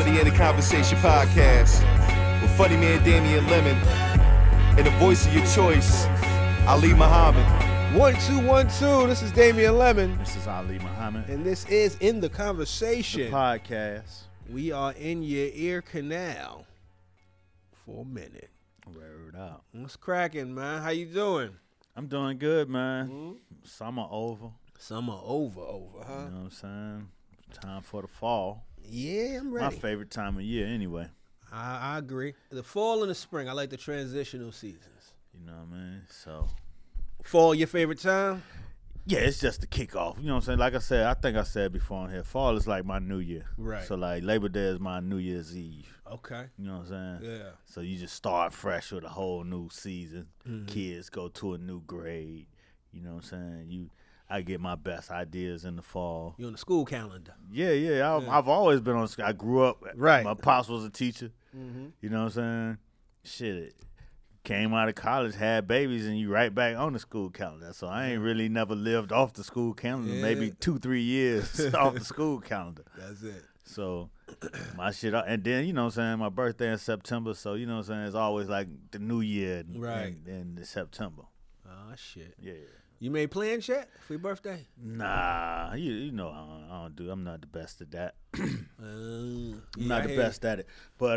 for the End of Conversation podcast with funny man Damian Lemon and the voice of your choice, Ali Muhammad. 1212. This is Damian Lemon. This is Ali Muhammad. And this is In the Conversation. The podcast. We are in your ear canal for a minute. Word up. What's cracking, man? How you doing? I'm doing good, man. Summer over. Summer over, huh? You know what I'm saying? Time for the fall. Yeah, I'm ready. My favorite time of year anyway. I agree. The fall and the spring, I like the transitional seasons. You know what I mean? So, fall, your favorite time? yeah, it's just the kickoff. You know what I'm saying? Like I said, I think I said before on here, fall is like my new year. Right. So, like, Labor Day is my New Year's Eve. Okay. You know what I'm saying? Yeah. So, you just start fresh with a whole new season. Mm-hmm. Kids go to a new grade. You know what I'm saying? I get my best ideas in the fall. You on the school calendar. Yeah. I've always been on school. I grew up. Right. My pops was a teacher. Mm-hmm. You know what I'm saying? Shit. Came out of college, had babies, and you right back on the school calendar. So I ain't really never lived off the school calendar. Yeah. Maybe 2-3 years off the school calendar. That's it. So my shit, and then, you know what I'm saying, my birthday in September. So, you know what I'm saying, it's always like the new year Right. in September. Oh, shit. Yeah. You made plans yet for your birthday? Nah, you know I don't do. I'm not the best at that. I'm Yeah, not I the hear best at it, but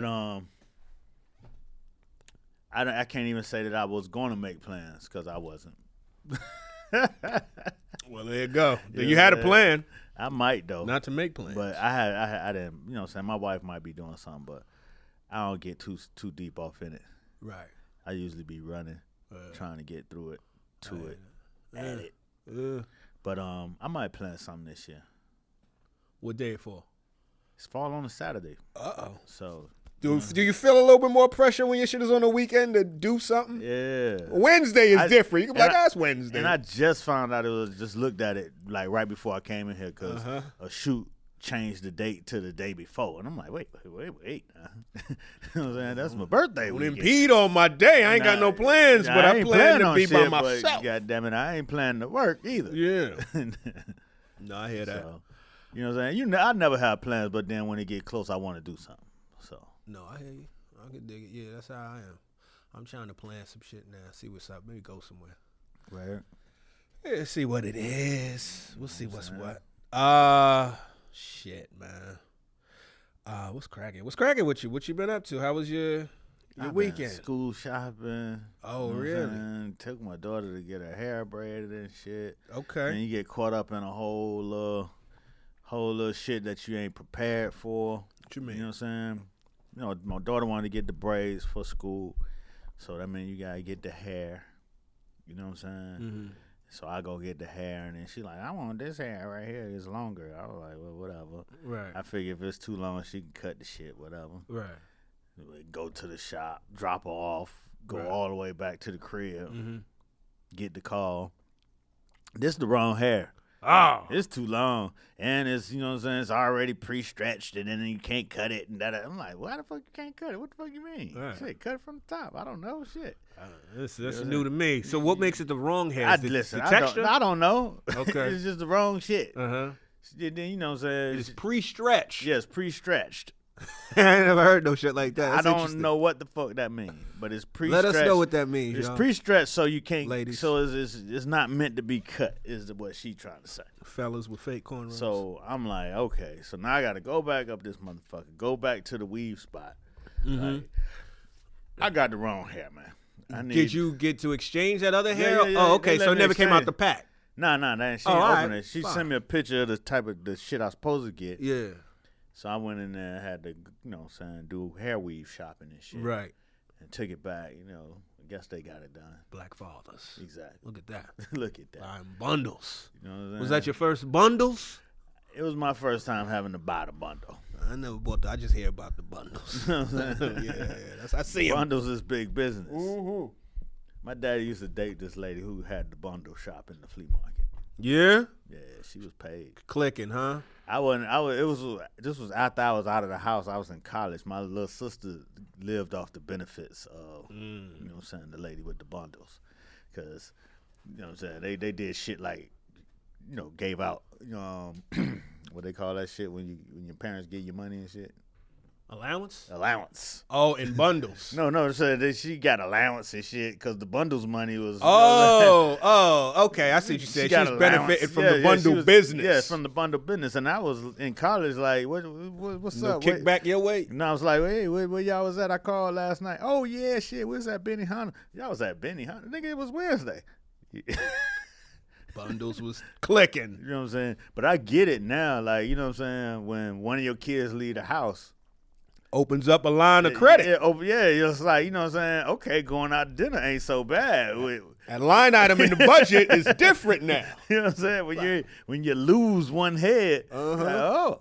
I can't even say that I was going to make plans because I wasn't. Well, there you go. Yeah, You had a man. plan. I might though, Not to make plans. but I didn't. You know, what I'm saying, my wife might be doing something, but I don't get too deep off in it. Right. I usually be running, trying to get through it, at it. But I might plan something this year. What day it for? It's fall on a Saturday, Uh-oh. so Do you feel a little bit more pressure when your shit is on the weekend to do something? yeah. Wednesday is different. You can be like, and I- that's Wednesday. And I just found out just looked at it like right before I came in here because a shoot changed the date to the day before, and I'm like, wait. You know what I'm saying? That's my birthday Don't weekend. impede on my day. I ain't got no plans, but I ain't plan planning to on be by shit, but myself. God damn it, I ain't planning to work either. Yeah. No, I hear that. So, you know what I'm saying? I never have plans, but then when it get close, I want to do something. So No, I hear you. I can dig it. Yeah, that's how I am. I'm trying to plan some shit now. See what's up. Maybe go somewhere. right. Yeah, see what it is. We'll see what's what. Shit, man. What's cracking? What's cracking with you? What you been up to? How was your I've been weekend? school shopping. Oh, you know what I'm really? saying? Took my daughter to get her hair braided and shit. Okay. And you get caught up in a whole little shit that you ain't prepared for. What you mean? You know what I'm saying? You know, my daughter wanted to get the braids for school, so that means you gotta get the hair. You know what I'm saying? Mm-hmm. So I go get the hair, and then she like, I want this hair right here. It's longer. I was like, well, whatever. Right. I figure if it's too long, she can cut the shit, whatever. Right. Go to the shop, drop her off, go Right. all the way back to the crib, Mm-hmm. get the call. This the wrong hair. Oh. It's too long, and it's, you know what I'm saying, it's already pre-stretched, and then you can't cut it, and that. I'm like, why the fuck you can't cut it? What the fuck you mean? Right. Shit, cut it from the top. I don't know, shit. That's You know what new to me. So what makes it the wrong hair? I Is the listen. the I texture? don't know. Okay. It's just the wrong shit. Uh-huh. Then you know what I'm saying. It's pre-stretched. Yes, pre-stretched. I ain't never heard no shit like that. I That's don't interesting. know what the fuck that means, but it's Let pre-stretched. us know what that means, It's y'all. pre-stretched, so you can't. Ladies. So it's not meant to be cut. Is what she trying to say. Fellas with fake cornrows. So I'm like, okay. So now I got to go back up this motherfucker. Go back to the weave spot. Mm-hmm. Like, I got the wrong hair, man. I need, Did you get to exchange that other hair? yeah, Oh, they okay. let So it me never came out exchange. the pack. Nah, she Oh, didn't all open right. it. She Fine. sent me a picture of the type of the shit I was supposed to get. Yeah. So I went in there and had to, you know what I'm saying, do hair weave shopping and shit. Right. And took it back, you know. I guess they got it done. Black fathers. Exactly. Look at that. Look at that. Buying bundles. You know what I'm saying? Was that your first bundles? It was my first time having to buy the bundle. I never bought that. I just hear about the bundles. You know what I'm saying? yeah. That's, I see 'em. Bundles is big business. Mm-hmm. My daddy used to date this lady who had the bundle shop in the flea market. Yeah? Yeah, she was paid. Clicking, huh? This was after I was out of the house. I was in college. My little sister lived off the benefits of, you know what I'm saying, the lady with the bundles. Because, you know what I'm saying, they did shit like, you know, gave out, what they call that shit when your parents give you money and shit? Allowance? Allowance. Oh, in bundles. No, so that she got allowance and shit because the bundles money was. Okay. I see what you said. She was benefiting from the bundle business. Yeah, from the bundle business. And I was in college, like, what's no up? Kickback your way. And I was like, hey, where y'all was at? I called last night. Oh, yeah, shit. Where's that Benihana? Y'all was at Benihana. Nigga, it was Wednesday. Bundles was clicking. You know what I'm saying? But I get it now. Like, you know what I'm saying? When one of your kids leave the house. Opens up a line of credit. Yeah, it's like, you know what I'm saying? Okay, going out to dinner ain't so bad. That line item in the budget is different now. You know what I'm saying? When you lose one head, like,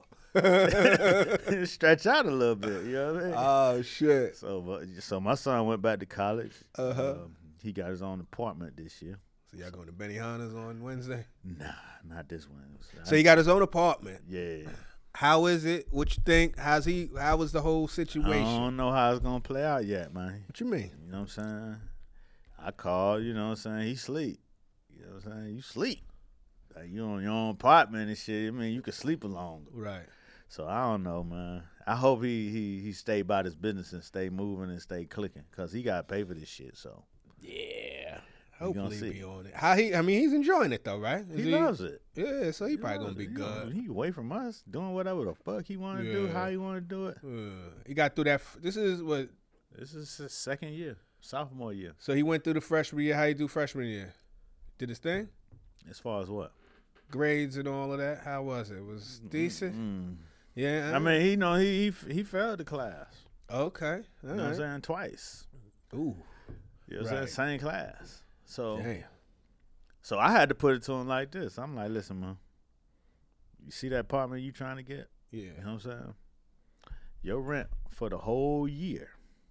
stretch out a little bit. You know what I mean? Oh, shit. So my son went back to college. He got his own apartment this year. So y'all going to Benihana's on Wednesday? Nah, not this Wednesday. So he got his own apartment. Yeah. How is it? What you think? How was the whole situation? I don't know how it's gonna play out yet, man. What you mean? You know what I'm saying? I called, you know what I'm saying? He sleep. You know what I'm saying? You sleep. Like, you on your own apartment and shit. I mean, you can sleep longer. Right. So I don't know, man. I hope he stay by this business and stay moving and stay clicking, cause he got to pay for this shit. So yeah. Hopefully he be on it. He's enjoying it though, right? He loves it. Yeah, so he probably gonna be good. He away from us, doing whatever the fuck he want to do, how he want to do it. He got through that. This is his second year, sophomore year. So he went through the freshman year. How you do freshman year? Did his thing? As far as what? Grades and all of that. How was it? Was decent? Yeah. I mean, he failed the class. Okay. You know what I'm saying? Twice. Ooh. You know what I'm saying? Same class. So, damn. So I had to put it to him like this. I'm like, listen, man, you see that apartment you trying to get? Yeah. You know what I'm saying? Your rent for the whole year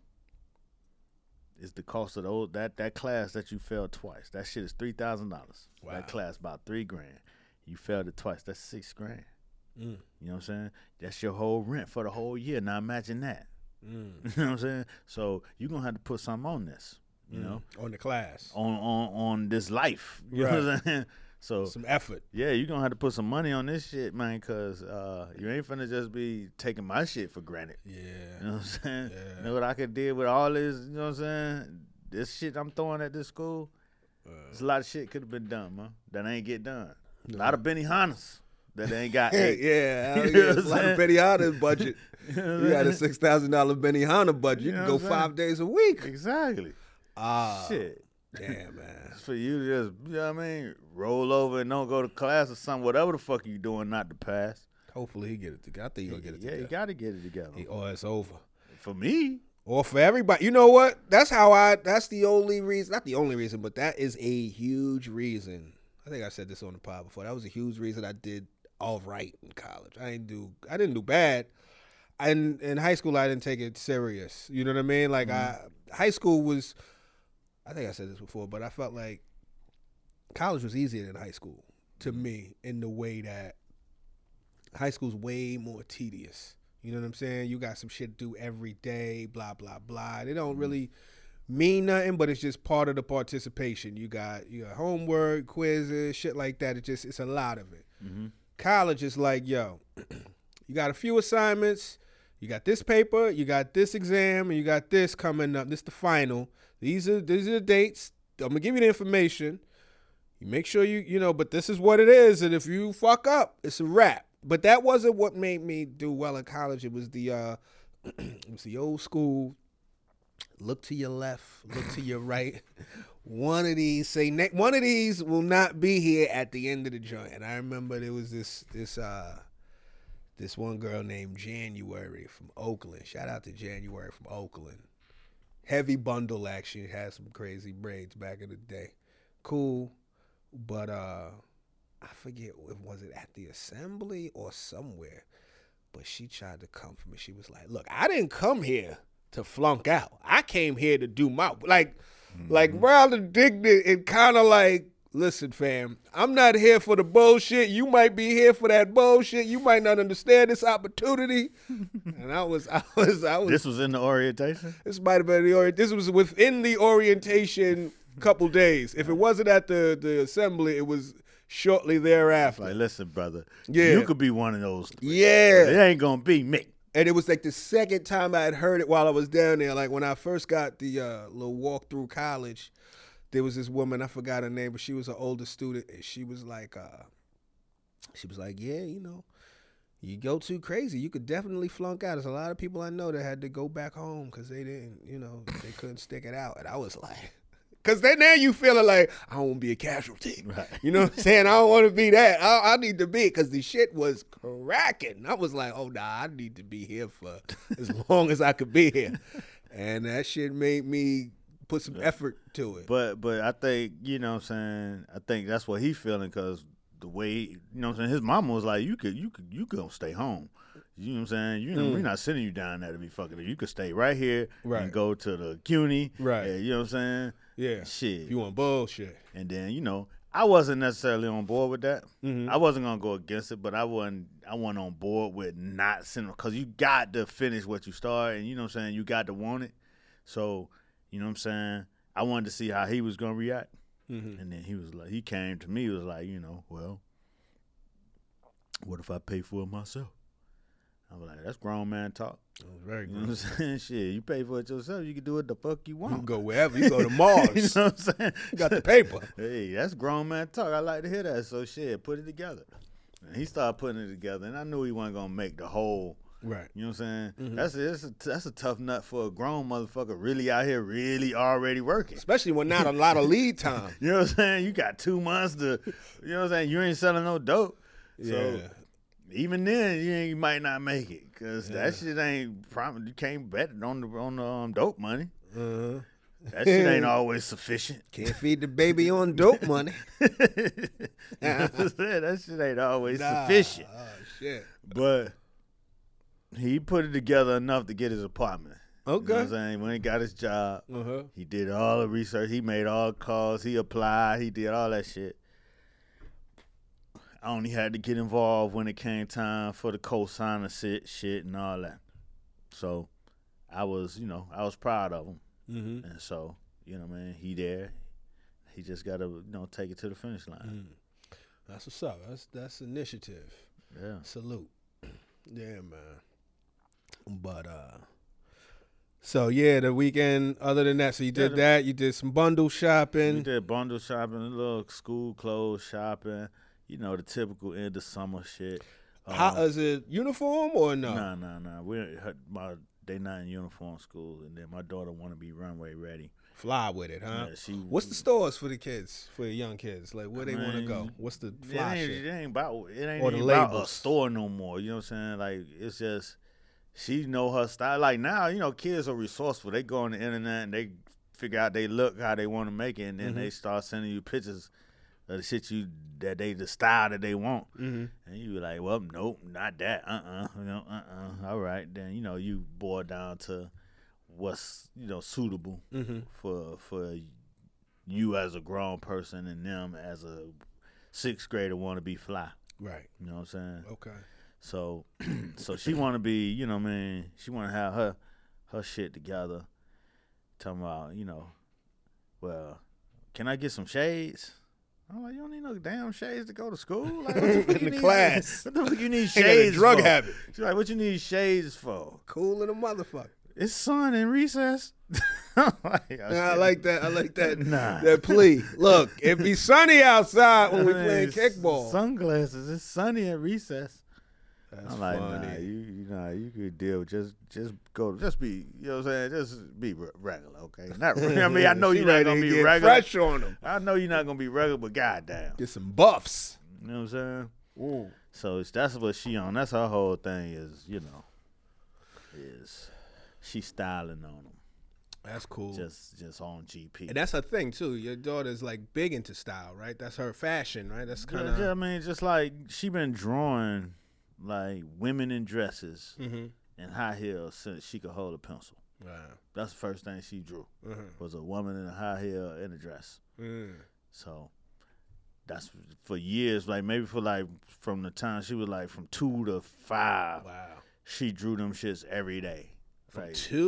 is the cost of that class that you failed twice. That shit is $3,000. Wow. That class about $3,000. You failed it twice. That's $6,000. You know what I'm saying? That's your whole rent for the whole year. Now imagine that. You know what I'm saying? So you're gonna have to put something on this. You know, on the class, on this life. You know what I'm saying? So some effort. Yeah, you're gonna have to put some money on this shit, man, cause you ain't finna just be taking my shit for granted. Yeah. You know what I'm saying? Yeah. You know what I could do with all this, you know what I'm saying? This shit I'm throwing at this school, there's a lot of shit could have been done, man, that ain't get done. A lot of Benihanas that they ain't got. Yeah, a lot of Benihana budget. You got a $6,000 Benihana budget. You can go 5 days a week. Exactly. Shit. Damn, man. It's for you to just, you know what I mean, roll over and don't go to class or something, whatever the fuck you doing not to pass. Hopefully he get it together. I think he'll get it together. Yeah, he got to get it together. Or it's over. For me. Or for everybody. You know what? That's the only reason, not the only reason, but that is a huge reason. I think I said this on the pod before. That was a huge reason I did all right in college. I didn't do bad. In high school, I didn't take it serious. You know what I mean? Like, high school was, I think I said this before, but I felt like college was easier than high school to me in the way that high school's way more tedious. You know what I'm saying? You got some shit to do every day, blah, blah, blah. They don't really mean nothing, but it's just part of the participation. You got homework, quizzes, shit like that. It's a lot of it. College is like, yo, you got a few assignments, you got this paper, you got this exam, and you got this coming up. This is the final. These are the dates. I'm gonna give you the information. You make sure you know, but this is what it is. And if you fuck up, it's a wrap. But that wasn't what made me do well in college. It was the old school. Look to your left, look to your right. One of these will not be here at the end of the joint. And I remember there was this one girl named January from Oakland. Shout out to January from Oakland. Heavy bundle action. Had some crazy braids back in the day. Cool. But I forget, was it at the assembly or somewhere? But she tried to come for me. She was like, look, I didn't come here to flunk out. I came here to do my, like rather indignant and kind of like, listen, fam, I'm not here for the bullshit. You might be here for that bullshit. You might not understand this opportunity. And I was. This was in the orientation? This might have been this was within the orientation couple days. If it wasn't at the assembly, it was shortly thereafter. Like, listen, brother. Yeah. You could be one of those three. Yeah. It ain't going to be me. And it was like the second time I had heard it while I was down there. Like when I first got the little walk through college, there was this woman, I forgot her name, but she was an older student, and she was like, yeah, you know, you go too crazy, you could definitely flunk out. There's a lot of people I know that had to go back home because they didn't, you know, they couldn't stick it out. And I was like, because then now you feeling like, I don't want to be a casualty. Right. You know what I'm saying? I don't want to be that. I need to be, because the shit was cracking. I was like, oh, nah, I need to be here for as long as I could be here. And that shit made me put some effort to it. But I think, you know what I'm saying, I think that's what he feeling, because the way, you know what I'm saying, his mama was like, you could stay home. You know what I'm saying? You know, we're not sending you down there to be fucking. You could stay right here and go to the CUNY. Right. You know what I'm saying? Yeah. Shit. If you want bullshit. And then, you know, I wasn't necessarily on board with that. Mm-hmm. I wasn't gonna go against it, but I wasn't on board with not sending, because you got to finish what you start, and you know what I'm saying, you got to want it. So, you know what I'm saying, I wanted to see how he was gonna react. Mm-hmm. And then he was like, he came to me, he was like, you know, well, what if I pay for it myself? I was like, that's grown man talk. That was very You know what I'm saying? Shit, you pay for it yourself, you can do what the fuck you want. You can go wherever. You go to Mars. You know what I'm saying? You got the paper. Hey, that's grown man talk. I like to hear that. So shit, put it together. And he started putting it together, and I knew he wasn't gonna make the whole. Right. You know what I'm saying? Mm-hmm. That's a tough nut for a grown motherfucker really out here, really already working. Especially when not a lot of lead time. You know what I'm saying? You got 2 months to. You know what I'm saying? You ain't selling no dope. So Yeah. even then, you might not make it, because that shit ain't. You can't bet on the dope money. Uh-huh. That shit ain't always sufficient. Can't feed the baby on dope money. That shit ain't always sufficient. Oh, shit. But he put it together enough to get his apartment. Okay. You know what I'm saying? When he got his job, Uh-huh. he did all the research. He made all the calls. He applied. He did all that shit. I only had to get involved when it came time for the co-signer shit and all that. So I was proud of him. Mm-hmm. And so, you know what I mean, he there. He just got to, take it to the finish line. That's what's up. That's initiative. Yeah. Salute. Yeah, man. But so yeah, the weekend. Other than that, so you did that. You did some bundle shopping. We did bundle shopping, a little school clothes shopping. You know, the typical end of summer shit. How is it uniform or no? No. They not in uniform school, and then my daughter want to be runway ready. Fly with it, huh? Yeah, What's the stores for the kids, for the young kids? Like where they want to go? What's the fly shit? It ain't about a store no more. You know what I'm saying? Like, it's just, she know her style. Like now, kids are resourceful. They go on the internet and they figure out they look how they want to make it, and then they start sending you pictures of the shit the style that they want. And you be like, well, nope, not that. All right, then you boil down to what's suitable for you as a grown person, and them as a 6th grader want to be fly. Right. You know what I'm saying? Okay. So she want to be, she want to have her shit together. Talking about, well, can I get some shades? I'm like, you don't need no damn shades to go to school. Like, what the fuck In you the need, class. What the fuck you need Ain't got a shades drug for? habit. She's like, what you need shades for? Cool in a motherfucker. It's sun in recess. I like that. I like that. Nah. That plea. Look, it be sunny outside when we playing kickball. Sunglasses. It's sunny at recess. That's I'm like, funny. nah, you could deal with just be, you know what I'm saying? Just be regular, okay? Not, I mean, I know you're not gonna be regular. Fresh on them. I know you're not gonna be regular, but goddamn, Get some buffs. you know what I'm saying? Ooh. So that's what she on. That's her whole thing is, is she styling on them. That's cool. Just on GP. And that's her thing too. Your daughter's like big into style, right? That's her fashion, right? That's kind of. Yeah, I mean, just like she been drawing like women in dresses and high heels since she could hold a pencil. Wow. That's the first thing she drew was a woman in a high heel and a dress. So that's for years, like maybe for like from the time she was like from 2 to 5. Wow. She drew them shits every day. From like, 2?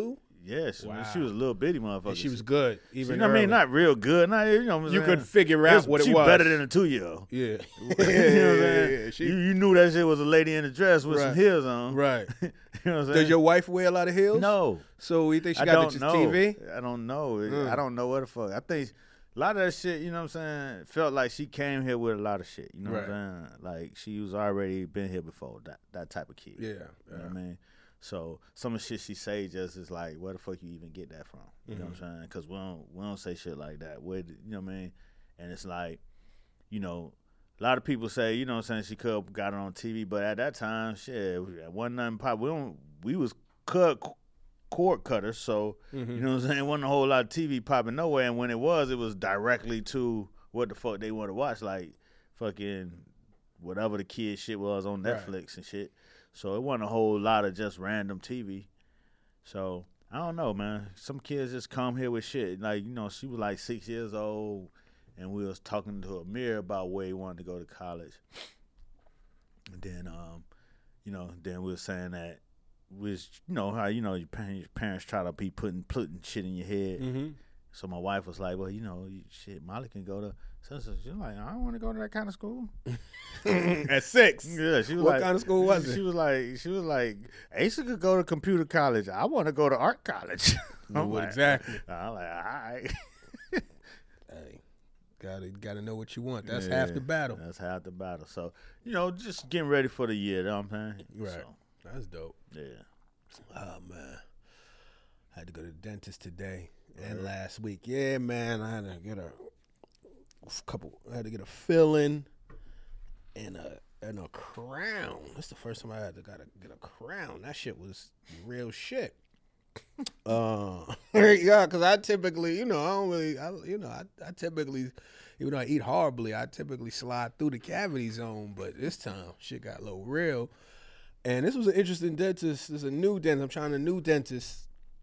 Yeah, she Wow. was a little bitty motherfucker. And she was good. Even I mean, not real good. Not, you know what I'm you saying? could figure out what it She was. better than a 2-year-old. Yeah. You know what I'm saying? She, You knew that shit was a lady in a dress with some heels on. Right. You know what I'm saying? Does your wife wear a lot of heels? No. So you think she I got don't just know. TV? I don't know. I don't know what the fuck. I think a lot of that shit, you know what I'm saying, felt like she came here with a lot of shit. You know what I'm saying? Like she was already been here before, that type of kid. Yeah. You know what I mean? So some of the shit she say just is like, where the fuck you even get that from? You know what I'm saying? Because we don't say shit like that. You know what I mean? And it's like, you know, a lot of people say, you know what I'm saying, she could have got it on TV, but at that time, shit, wasn't nothing pop. We was cord cutters, so you know what I'm saying, wasn't a whole lot of TV popping nowhere. And when it was directly to what the fuck they want to watch, like fucking whatever the kid shit was on Netflix and shit. So it wasn't a whole lot of just random TV. So I don't know, man. Some kids just come here with shit. Like, you know, she was like 6 years old, and we was talking to Amir about where he wanted to go to college. And then, you know, then we were saying that was, you know, how, you know, your parents try to be putting shit in your head. Mm-hmm. So my wife was like, well, you know, shit, Molly can go to. So she's like, I don't want to go to that kind of school. At 6. Yeah, she was What like, kind of school was it? She was like, Asa could go to computer college. I want to go to art college. I'm like, exactly. I'm like, all right. Hey, gotta know what you want. That's half the battle. That's half the battle. So, you know, just getting ready for the year. You know what I'm saying? Right. So, That's dope. yeah. Oh man, I had to go to the dentist today and last week. Yeah, man, I had to get a filling and a crown. That's the first time I had to get a crown. That shit was real shit. Yeah, because I typically, you know, I typically, even though I eat horribly, I typically slide through the cavity zone. But this time, shit got a little real. And this was an interesting dentist. This is a new dentist. I'm trying a new dentist.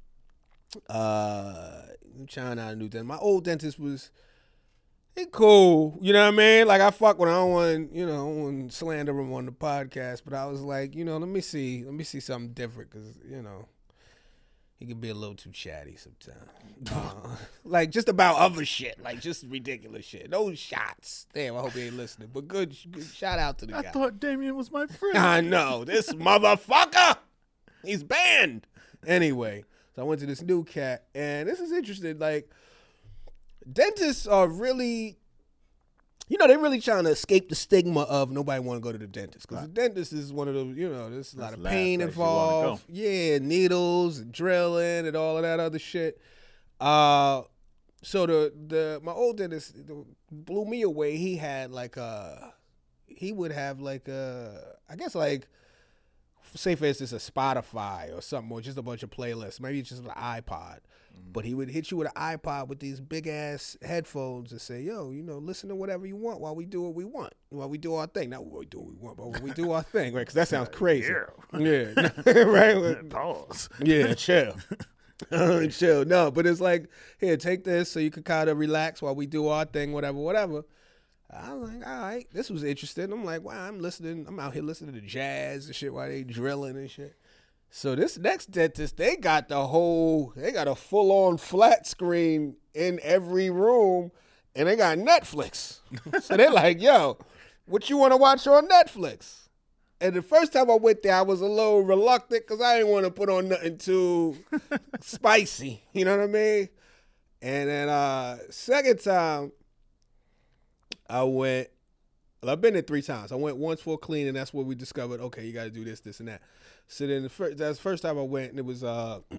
I'm trying out a new dentist. My old dentist was cool. You know what I mean? Like, I fuck with him. I don't want to slander him on the podcast. But I was like, you know, let me see something different. Because, you know, he can be a little too chatty sometimes. Like, just about other shit. Like, just ridiculous shit. No shots. Damn, I hope he ain't listening. But good shout out to the guy. I thought Damien was my friend. I know. This motherfucker. He's banned. Anyway, so I went to this new cat. And this is interesting. Like, dentists are really, you know, they're really trying to escape the stigma of nobody want to go to the dentist. Because the dentist is one of those, you know, there's a lot of pain involved. Yeah, needles and drilling and all of that other shit. So my old dentist blew me away. He had he would have I guess like, say for instance, a Spotify or something, or just a bunch of playlists. Maybe it's just an iPod. But he would hit you with an iPod with these big ass headphones and say, yo, you know, listen to whatever you want while we do what we want. While we do our thing. Not what we do what we want, but when we do our thing, right? Because that sounds crazy. Yeah. Right? Pause. Yeah, chill. Chill. No, but it's like, here, take this so you can kind of relax while we do our thing, whatever. I was like, all right, this was interesting. I'm like, wow, I'm out here listening to jazz and shit while they drilling and shit. So this next dentist, they got a full-on flat screen in every room, and they got Netflix. So they're like, yo, what you want to watch on Netflix? And the first time I went there, I was a little reluctant because I didn't want to put on nothing too spicy. You know what I mean? And then second time, I went, I've been there 3 times. I went once for a clean, and that's where we discovered, okay, you got to do this, and that. So then that's the first time I went, and it was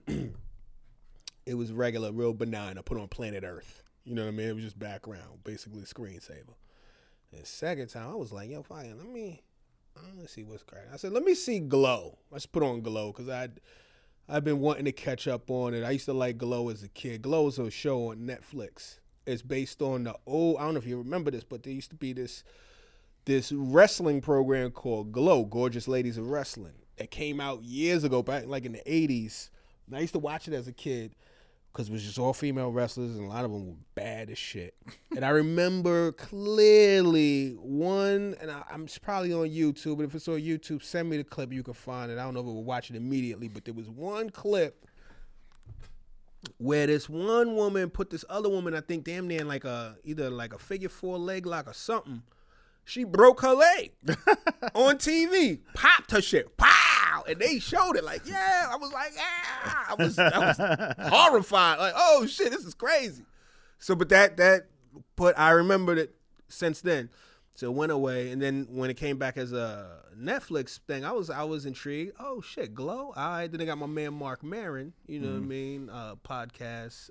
it was regular, real benign. I put on Planet Earth. You know what I mean? It was just background, basically a screensaver. And the second time, I was like, yo, fine, let's see what's cracking. I said, let me see Glow. Let's put on Glow, because I've been wanting to catch up on it. I used to like Glow as a kid. Glow is a show on Netflix. It's based on the old, I don't know if you remember this, but there used to be this wrestling program called Glow, Gorgeous Ladies of Wrestling. It came out years ago, back like in the 80s. And I used to watch it as a kid because it was just all female wrestlers, and a lot of them were bad as shit. And I remember clearly one, and I'm probably on YouTube, but if it's on YouTube, send me the clip, you can find it. I don't know if we'll watch it immediately, but there was one clip where this one woman put this other woman, I think damn near in like either like a figure 4 leg lock or something. She broke her leg on TV, popped her shit, pow, and they showed it like, yeah. I was like, yeah. I was horrified, like, oh shit, this is crazy. So, but I remembered it since then. So it went away, and then when it came back as a Netflix thing, I was intrigued. Oh shit, Glow. All right, then they got my man Mark Maron, you know what I mean, podcast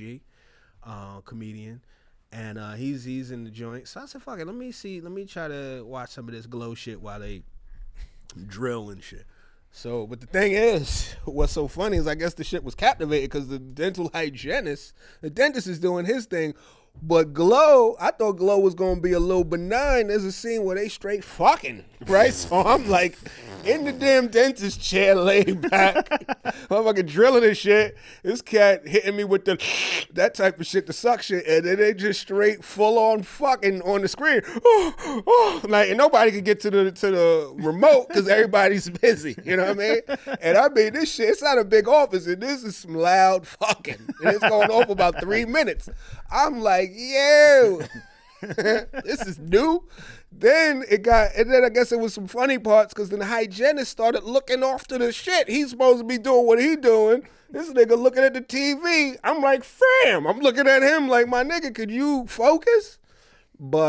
OG, comedian, and he's in the joint. So I said, fuck it, let me try to watch some of this Glow shit while they drill and shit. So, but the thing is, what's so funny is I guess the shit was captivated because the dental hygienist, the dentist is doing his thing. But Glow, I thought Glow was going to be a little benign. There's a scene where they straight fucking, right? So I'm like in the damn dentist chair laid back. I'm fucking drilling this shit. This cat hitting me with that type of shit, the suction, and then they just straight full on fucking on the screen. Like, and nobody could get to the remote because everybody's busy. You know what I mean? And I mean, this shit, it's not a big office, and this is some loud fucking. And it's going on for about 3 minutes. I'm like, yo, this is new. Then I guess it was some funny parts because then the hygienist started looking off to the shit. He's supposed to be doing what he doing. This nigga looking at the TV. I'm like, fam. I'm looking at him like, my nigga, could you focus? But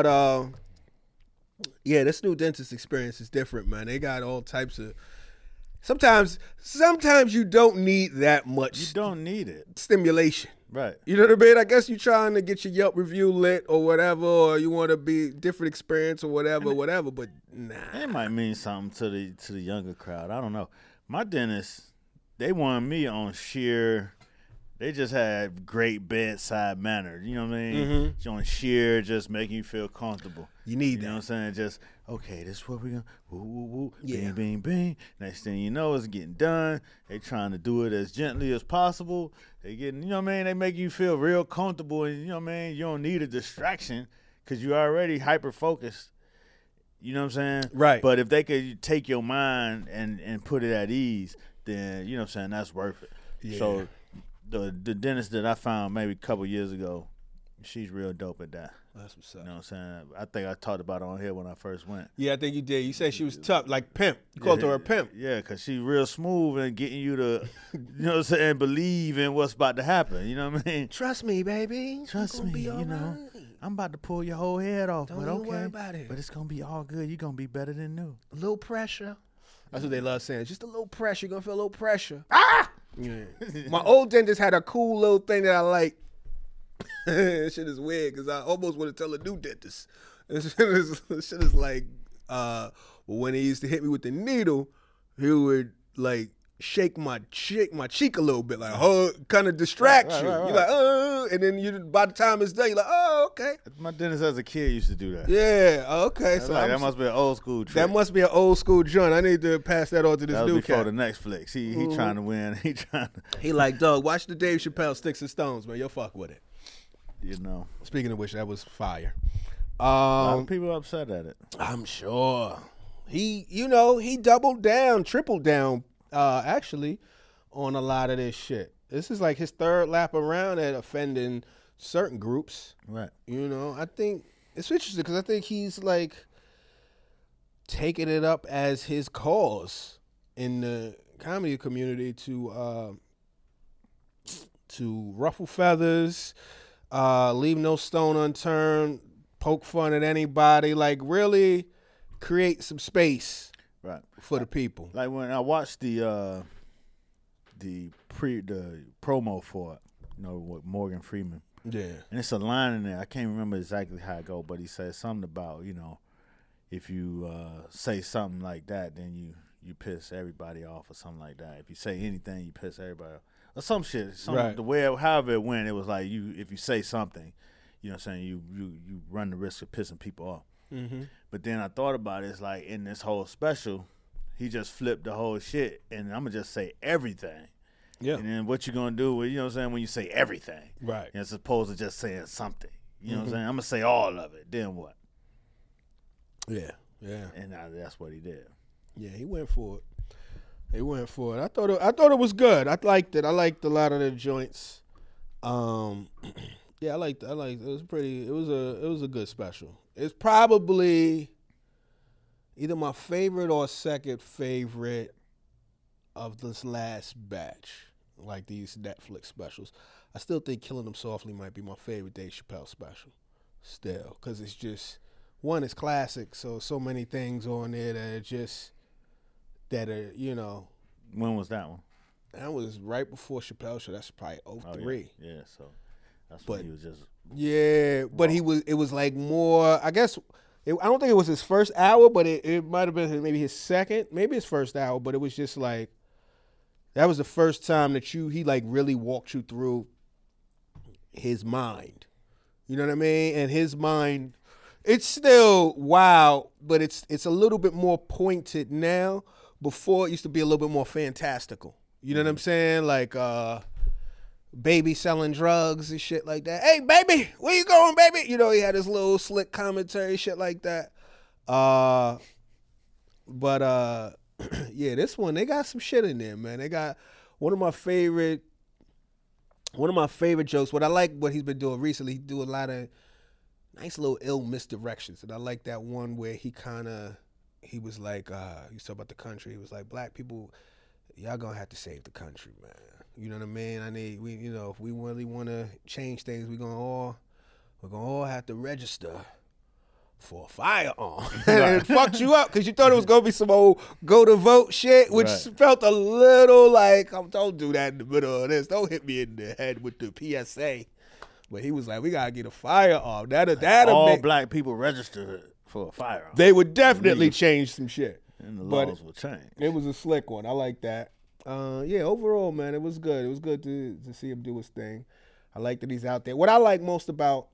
yeah, this new dentist experience is different, man. They got all types of. Sometimes you don't need that much. You don't need it. Stimulation. Right. You know what I mean? I guess you're trying to get your Yelp review lit or whatever, or you want to be different experience or whatever, but nah. It might mean something to the younger crowd. I don't know. My dentist, they wanted me on sheer. They just had great bedside manner. You know what I mean? Mm-hmm. On sheer, just making you feel comfortable. You need that. You know what I'm saying? Just, okay, this is what we're going to, woo, woo, woo, yeah. bing, bing, bing. Next thing you know, it's getting done. They trying to do it as gently as possible. They getting, you know what I mean? They make you feel real comfortable, and you know what I mean? You don't need a distraction because you're already hyper-focused. You know what I'm saying? Right. But if they could take your mind and put it at ease, then, you know what I'm saying, that's worth it. Yeah. So the dentist that I found maybe a couple years ago, she's real dope at that. That's what's up. You know what I'm saying? I think I talked about it on here when I first went. Yeah, I think you did. You said she was tough, like pimp. You called her a pimp. Yeah, because she's real smooth and getting you to, you know what I'm saying, believe in what's about to happen. You know what I mean? Trust me, baby. Trust me, you know. I'm about to pull your whole head off, Don't but even okay. worry about it. But it's going to be all good. You're going to be better than new. A little pressure. That's what they love saying. Just a little pressure. You're going to feel a little pressure. Ah! Yeah. My old dentist had a cool little thing that I like. This shit is weird because I almost want to tell a new dentist. This shit is like, when he used to hit me with the needle, he would like shake my cheek a little bit, like kind of distract you. Right. You're like, and then by the time it's done, you're like, oh, okay. My dentist as a kid used to do that. Yeah, okay. So that must be an old school trick. That must be an old school joint. I need to pass that on to this that was new before cat. the next flicks. He trying to win. He like, dog, watch the Dave Chappelle Sticks and Stones, man. You'll fuck with it. You know. Speaking of which, that was fire. A lot of people upset at it. I'm sure. He doubled down, tripled down, actually, on a lot of this shit. This is like his third lap around at offending certain groups. Right. You know, I think it's interesting because I think he's like taking it up as his cause in the comedy community to ruffle feathers, leave no stone unturned, poke fun at anybody, like really create some space right for the people. Like when I watched the promo for it, you know, with Morgan Freeman. Yeah. And it's a line in there. I can't remember exactly how it go, but he says something about, you know, if you say something like that, then you piss everybody off or something like that. If you say anything, you piss everybody off. Or some shit. Right. The way, however it went, it was like if you say something, you know what I'm saying, you run the risk of pissing people off. Mm-hmm. But then I thought about it, it's like in this whole special, he just flipped the whole shit, and I'm going to just say everything. Yeah. And then what you going to do, you know what I'm saying, when you say everything. Right. As opposed to just saying something. You know what I'm saying? I'm going to say all of it. Then what? Yeah. Yeah. And that's what he did. Yeah, he went for it. I thought it was good. I liked it. I liked a lot of the joints. Yeah, I liked it was pretty. It was a good special. It's probably either my favorite or second favorite of this last batch, like these Netflix specials. I still think Killing Them Softly might be my favorite Dave Chappelle special, still, because it's just, one, it's classic, so many things on there that are, you know. When was that one? That was right before Chappelle Show. That's probably 03. Yeah, so that's when he was just. Yeah, but it was like more, I guess. I don't think it was his first hour, but it might have been maybe his second, maybe his first hour. But it was just like, that was the first time that he like really walked you through his mind. You know what I mean? And his mind, it's still wild, but it's a little bit more pointed now. Before, it used to be a little bit more fantastical. You know what I'm saying? Like Baby selling drugs and shit like that. Hey, baby, where you going, baby? You know, he had his little slick commentary, shit like that. But yeah, this one, they got some shit in there, man. They got one of my favorite jokes. What I like what he's been doing recently, he do a lot of nice little ill misdirections. And I like that one where he was like, he was talking about the country. He was like, black people, y'all gonna have to save the country, man. You know what I mean? If we really want to change things, we're gonna all have to register for a firearm. And it fucked you up because you thought it was gonna be some old go to vote shit, which felt a little like, don't do that in the middle of this. Don't hit me in the head with the PSA. But he was like, we gotta get a firearm. That'll make black people register for a firearm. They would definitely change some shit. And the laws will change. It was a slick one. I like that. Yeah, overall, man, it was good. It was good to see him do his thing. I like that he's out there. What I like most about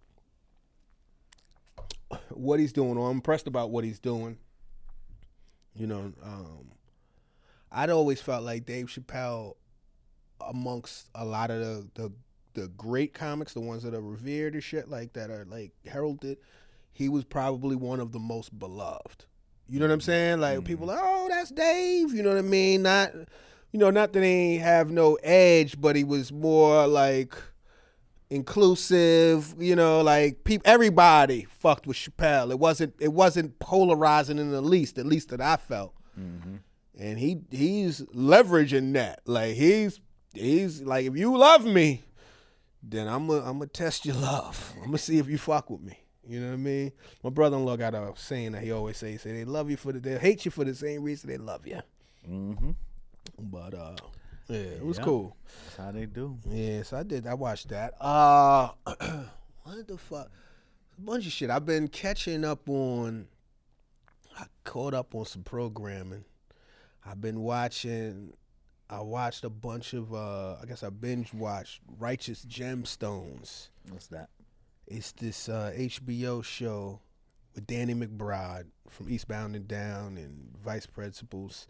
what he's doing, or I'm impressed about what he's doing, you know, I'd always felt like Dave Chappelle, amongst a lot of the great comics, the ones that are revered and shit like that, are like heralded, he was probably one of the most beloved. You know what I'm saying? Like, people are like, oh, that's Dave. You know what I mean? Not that he have no edge, but he was more like inclusive. You know, like everybody fucked with Chappelle. It wasn't polarizing in the least that I felt. Mm-hmm. And he's leveraging that. Like he's like, if you love me, then I'm gonna test your love. I'm gonna see if you fuck with me. You know what I mean? My brother-in-law got a saying that he always say they love you they hate you for the same reason they love you. Mm-hmm. But yeah, it was cool. That's how they do. Yeah, so I watched that. What the fuck? A bunch of shit. I've been catching up on. I caught up on some programming. I've been watching. I watched a bunch of. I guess I binge watched Righteous Gemstones. What's that? It's this HBO show with Danny McBride from Eastbound and Down and Vice Principals.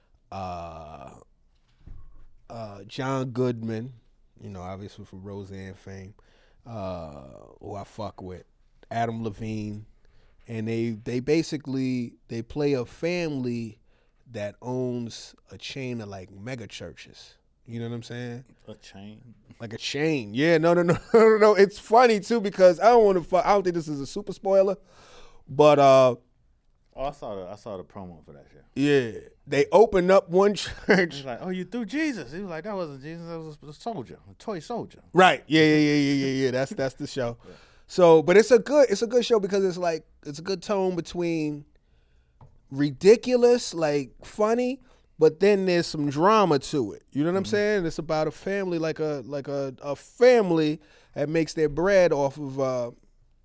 John Goodman, you know, obviously from Roseanne fame, who I fuck with. Adam Levine. And they basically play a family that owns a chain of like mega churches. You know what I'm saying? A chain? Like a chain. Yeah, no. It's funny too because I don't think this is a super spoiler, but I saw the promo for that shit. Yeah, they opened up one church. He's like, oh, you threw Jesus. He was like, that wasn't Jesus. That was a soldier, a toy soldier. Right. Yeah. That's the show. Yeah. So, but it's a good show because it's a good tone between ridiculous, like funny, but then there's some drama to it. You know what I'm saying? It's about a family, like a family that makes their bread off of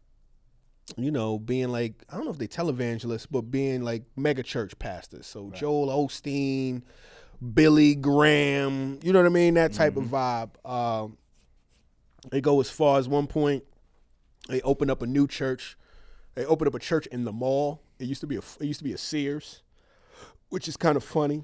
being like, I don't know if they televangelists, but being like mega church pastors. So right. Joel Osteen, Billy Graham, you know what I mean? That type of vibe. They go as far as one point, they open up a new church. They open up a church in the mall. It used to be a Sears, which is kind of funny.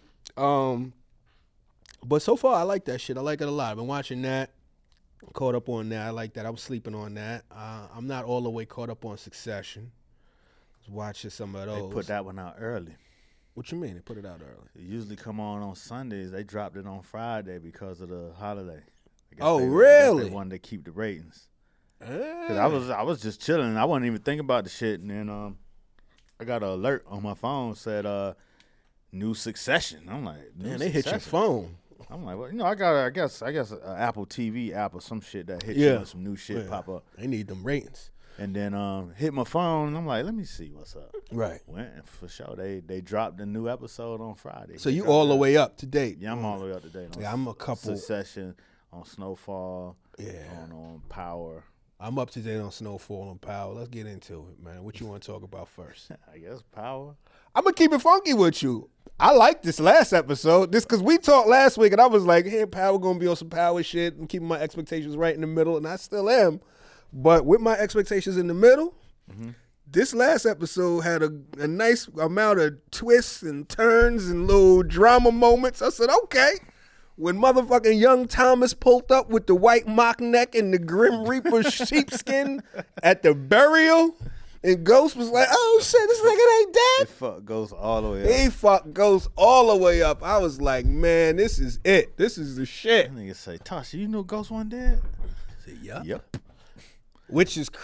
But so far, I like that shit. I like it a lot. I've been watching that. Caught up on that. I like that. I was sleeping on that. I'm not all the way caught up on Succession. I was watching some of those. They put that one out early. What you mean? They put it out early? It usually come on Sundays. They dropped it on Friday because of the holiday. I guess Oh, I guess really? they wanted to keep the ratings. Ah. Cause I was just chilling. I wasn't even thinking about the shit, and then I got an alert on my phone said new Succession. I'm like, Man, they hit your Succession? phone. I'm like, well, you know, I guess an Apple TV app or some shit that hits you Yeah. when some new shit Yeah. pop up, They need them ratings. and then hit my phone. And I'm like, let me see what's up. Right. Went and for sure. They dropped a new episode on Friday. So They you dropped all the it. way up to date. Yeah, I'm all the way up to date. On Yeah, I'm a couple. Succession, on Snowfall, Yeah. on Power. I'm up to date on Snowfall and Power. Let's get into it, man. What you want to talk about first? I guess Power. I'm gonna keep it funky with you. I like this last episode. This because we talked last week, and I was like, "Hey, Power gonna be on some Power shit." I'm keeping my expectations right in the middle, and I still am. But with my expectations in the middle, this last episode had a nice amount of twists and turns and little drama moments. I said, "Okay." When motherfucking young Thomas pulled up with the white mock neck and the Grim Reaper sheepskin at the burial, and Ghost was like, "Oh shit, this nigga ain't dead." It fuck goes all the way up. He fuck Ghost all the way up. I was like, man, this is it. This is the shit. That nigga say, Tasha, you know Ghost wasn't dead? I said, yup. Yep. Which is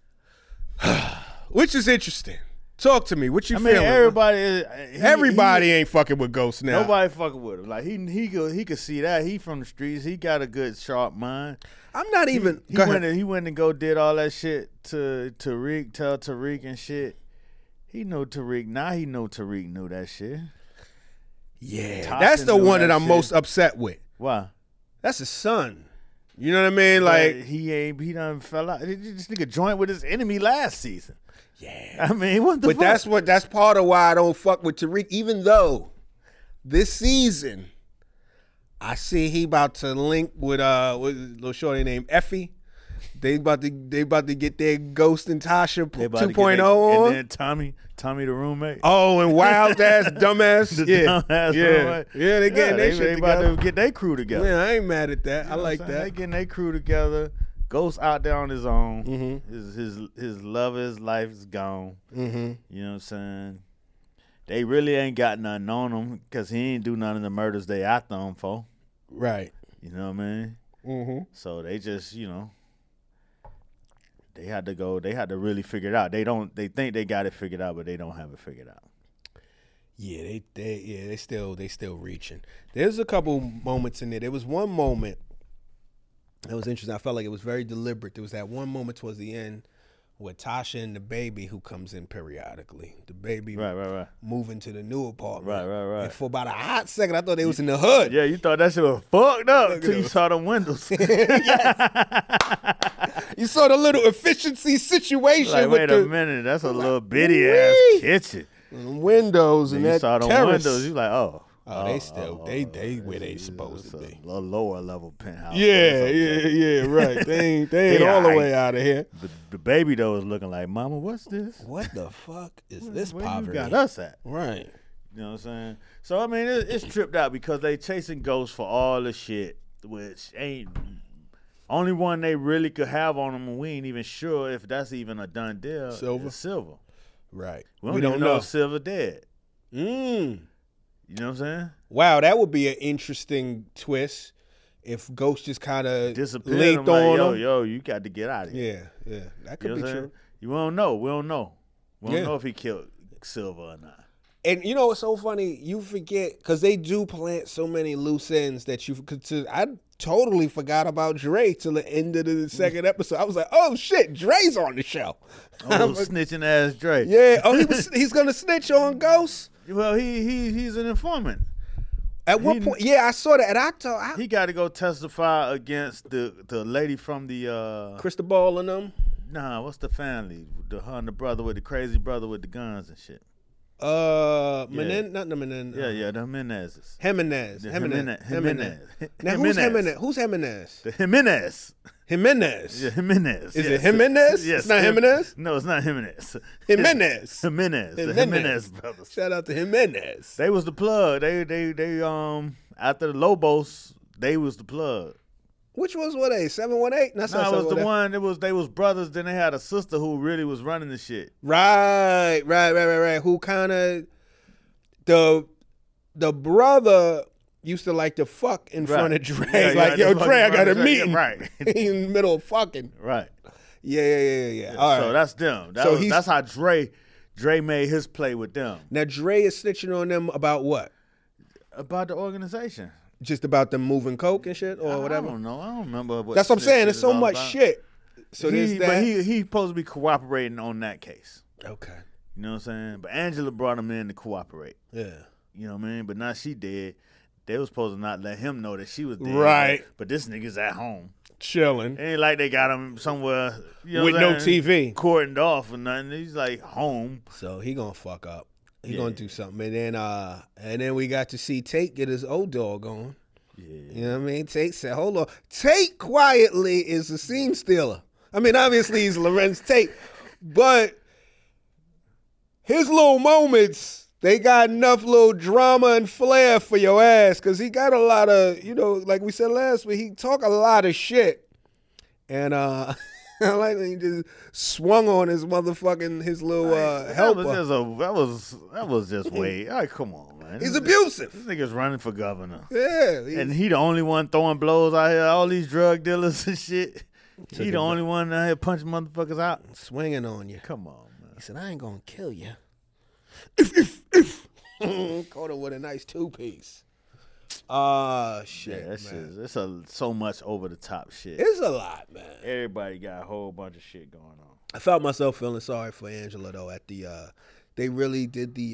interesting. Talk to me. What you I mean, feeling? everybody ain't fucking with Ghost now. nobody fucking with him. Like he could see that. He from the streets. He got a good sharp mind. I'm not even. He go went ahead. and he went and go did all that shit to Tariq, tell Tariq and shit. He know Tariq. Now he know Tariq knew that shit. Yeah, Tasha that's the knew one that that I'm shit. most upset with. Why? That's his son. You know what I mean? Like, But he done fell out. This nigga joined with his enemy last season. yeah. I mean, what the But fuck? that's part of why I don't fuck with Tariq. Even though this season, I see he about to link with little shorty named Effie. They about to get their Ghost and Tasha They about to 2.0 get on. and then Tommy the roommate. Oh, and wild ass, dumbass. The yeah, dumbass yeah, roommate. yeah. They getting their they shit about together. to get their crew together. Yeah, I ain't mad at that. You I know like what I'm saying? They that. getting their crew together. Ghost out there on his own. Mm-hmm. His love of his life is gone. Mm-hmm. You know what I'm saying? They really ain't got nothing on him because he ain't do none of the murders they after him for. Right. You know what I mean? Mm-hmm. So they just, they had to really figure it out. They think they got it figured out, but they don't have it figured out. Yeah, they still reaching. There's a couple moments in there. There was one moment that was interesting. I felt like it was very deliberate. There was that one moment towards the end with Tasha and the baby who comes in periodically. The baby Right. moving to the new apartment. Right. And for about a hot second, I thought they was in the hood. Yeah, you thought that shit was fucked up Look at until you those. saw the windows. You saw the little efficiency situation Like, with wait the a minute, that's a little bitty wee. ass kitchen. windows and Then you that saw the terrace. windows, you like, oh. Oh, they still they where they it's supposed to a be. lower level penthouse. Yeah, But it's okay. yeah, right. They ain't all the alright. way out of here. The baby though is looking like, Mama, what's this? What the fuck is this Where poverty? you got us at? Right. You know what I'm saying? So I mean, it's tripped out because they chasing ghosts for all the shit, which ain't only one they really could have on them, and we ain't even sure if that's even a done deal. Silver? is Silver. Right. We don't even know if Silver dead. Mm. You know what I'm saying? Wow, that would be an interesting twist if Ghost just kind of Disappeared. linked I'm like, on him. yo, you got to get out of here. Yeah, yeah, that You could know be what I'm true. saying? You don't know. We don't know. We don't Yeah. know if he killed Silver or not. And you know what's so funny? You forget because they do plant so many loose ends that you could. I totally forgot about Dre till the end of the second episode. I was like, oh shit, Dre's on the show. Oh, snitching ass Dre. Yeah. Oh, he's gonna snitch on Ghost. Well, he's an informant. At what point? Yeah, I saw that, and I thought He got to go testify against the lady from the Cristobal and them. what's the family? Her and the brother with the crazy brother with the guns and shit. Menendez, not the Menendez. Yeah, the Jimenezes. Jimenez. The Jimenez. Jimenez. Now who's Jimenez? Who's Jimenez? The Jimenez. Jimenez. Yeah, Jimenez. Is it Jimenez? Yes. It's not Jimenez? No, it's not Jimenez. Jimenez. Jimenez. The Jimenez. Jimenez brothers. Shout out to Jimenez. They was the plug. They after the Lobos, they was the plug. Which was what 718? That's No, not it was the 718. one. They was brothers. Then they had a sister who really was running the shit. Right. Who kind of the brother used to like to fuck in Right. front of Dre. Yeah, Like, yeah, yo, the Dre, I fucking got a Dre, meeting. right. In the middle of fucking. Right. Yeah. All right. So that's them. So That's how Dre made his play with them. Now, Dre is snitching on them about what? About the organization. Just about them moving coke and shit or whatever? I don't know. I don't remember what That's what I'm saying. There's it's so all much about. shit. So there's that. But he supposed to be cooperating on that case. Okay. You know what I'm saying? But Angela brought him in to cooperate. Yeah. You know what I mean? But now she dead. They was supposed to not let him know that she was dead. Right. But this nigga's at home. Chilling. It ain't like they got him somewhere, you know With what no I'm saying? TV. Cordoned off or nothing. He's like home. So he gonna fuck up. He Yeah. gonna do something. And then we got to see Tate get his old dog on. Yeah. You know what I mean? Tate said, hold on. Tate quietly is a scene stealer. I mean, obviously he's Lorenz Tate, but his little moments, they got enough little drama and flair for your ass, because he got a lot of, like we said last week, he talk a lot of shit. And I like that he just swung on his motherfucking, his little helper. That was just way. Like, come on, man. He's abusive. This nigga's running for governor. Yeah. And he the only one throwing blows out here. All these drug dealers and shit. He the only one out here punching motherfuckers out. Swinging on you. Come on, man. He said, I ain't gonna kill you. If. Caught him with a nice 2-piece. Shit, Yeah, that shit. man. It's so much over the top shit. It's a lot, man. Everybody got a whole bunch of shit going on. I felt myself feeling sorry for Angela, though, at the, they really did the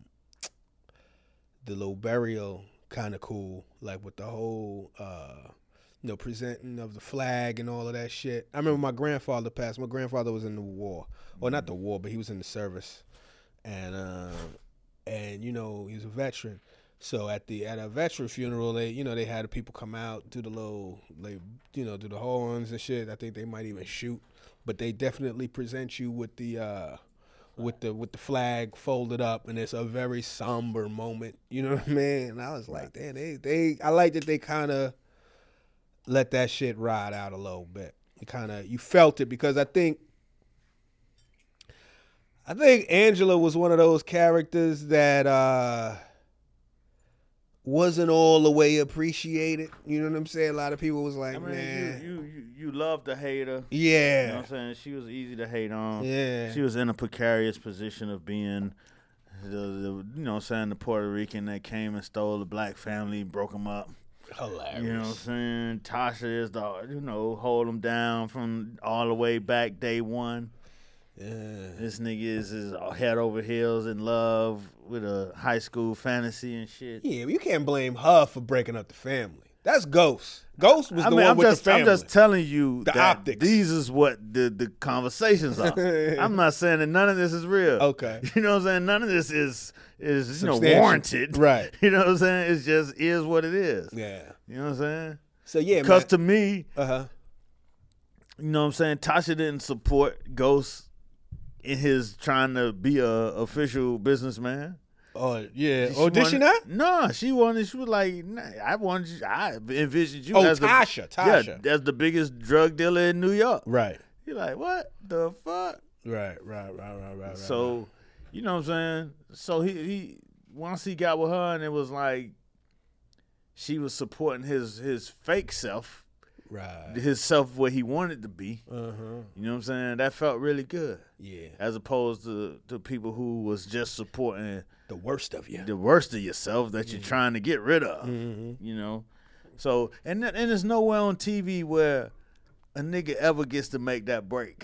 little burial kind of cool, like with the whole, presenting of the flag and all of that shit. I remember my grandfather passed. My grandfather was in the war. Well, not the war, but he was in the service. And he was a veteran. So at a veteran funeral, they had the people come out, do the little, do the horns and shit. I think they might even shoot, but they definitely present you with the flag folded up, and it's a very somber moment. You know what I mean? And I was like, damn, I like that they kind of let that shit ride out a little bit. You felt it, because I think Angela was one of those characters that wasn't all the way appreciated. You know what I'm saying? A lot of people was like, man. You love to hate her. Yeah. You know what I'm saying? She was easy to hate on. Yeah. She was in a precarious position of being the Puerto Rican that came and stole the black family, broke them up. Hilarious. You know what I'm saying? Tasha is hold them down from all the way back day one. Yeah. This nigga is head over heels in love with a high school fantasy and shit. Yeah, but you can't blame her for breaking up the family. That's Ghost. Ghost was the one with the family. I'm just telling you the that optics. These is what the conversations are. I'm not saying that none of this is real. Okay. You know what I'm saying? None of this is warranted. Right. You know what I'm saying? It just is what it is. Yeah. You know what I'm saying? So yeah, Because man. to me, Uh-huh. you know what I'm saying, Tasha didn't support Ghost in his trying to be a official businessman. Oh yeah. Did she not? No, she was like, nah, I envisioned you Oh, as Tasha. as the biggest drug dealer in New York. Right. You're like, what the fuck? Right. So, you know what I'm saying? So he once he got with her, and it was like she was supporting his fake self. Right. His self where he wanted to be. Uh-huh. You know what I'm saying? That felt really good. Yeah. As opposed to people who was just supporting The worst of you. the worst of yourself that you're trying to get rid of. Mm-hmm. You know? So, and there's nowhere on TV where a nigga ever gets to make that break.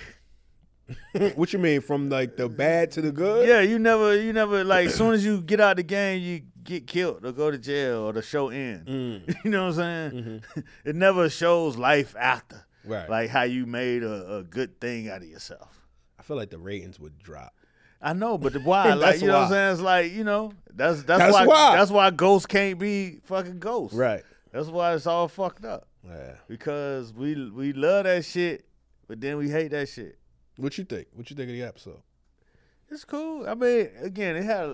What you mean, from like the bad to the good? Yeah, you never like, as soon as you get out the game, you get killed or go to jail or the show end. You know what I'm saying? Mm-hmm. It never shows life after. Right. Like how you made a good thing out of yourself. I feel like the ratings would drop. I know, but why? Like, That's you know what I'm why. saying? It's like, you know, that's That's why why. that's why Ghost can't be fucking Ghost. Right. That's why it's all fucked up. Yeah. Because we love that shit, but then we hate that shit. What you think? What you think of the episode? It's cool. I mean, again,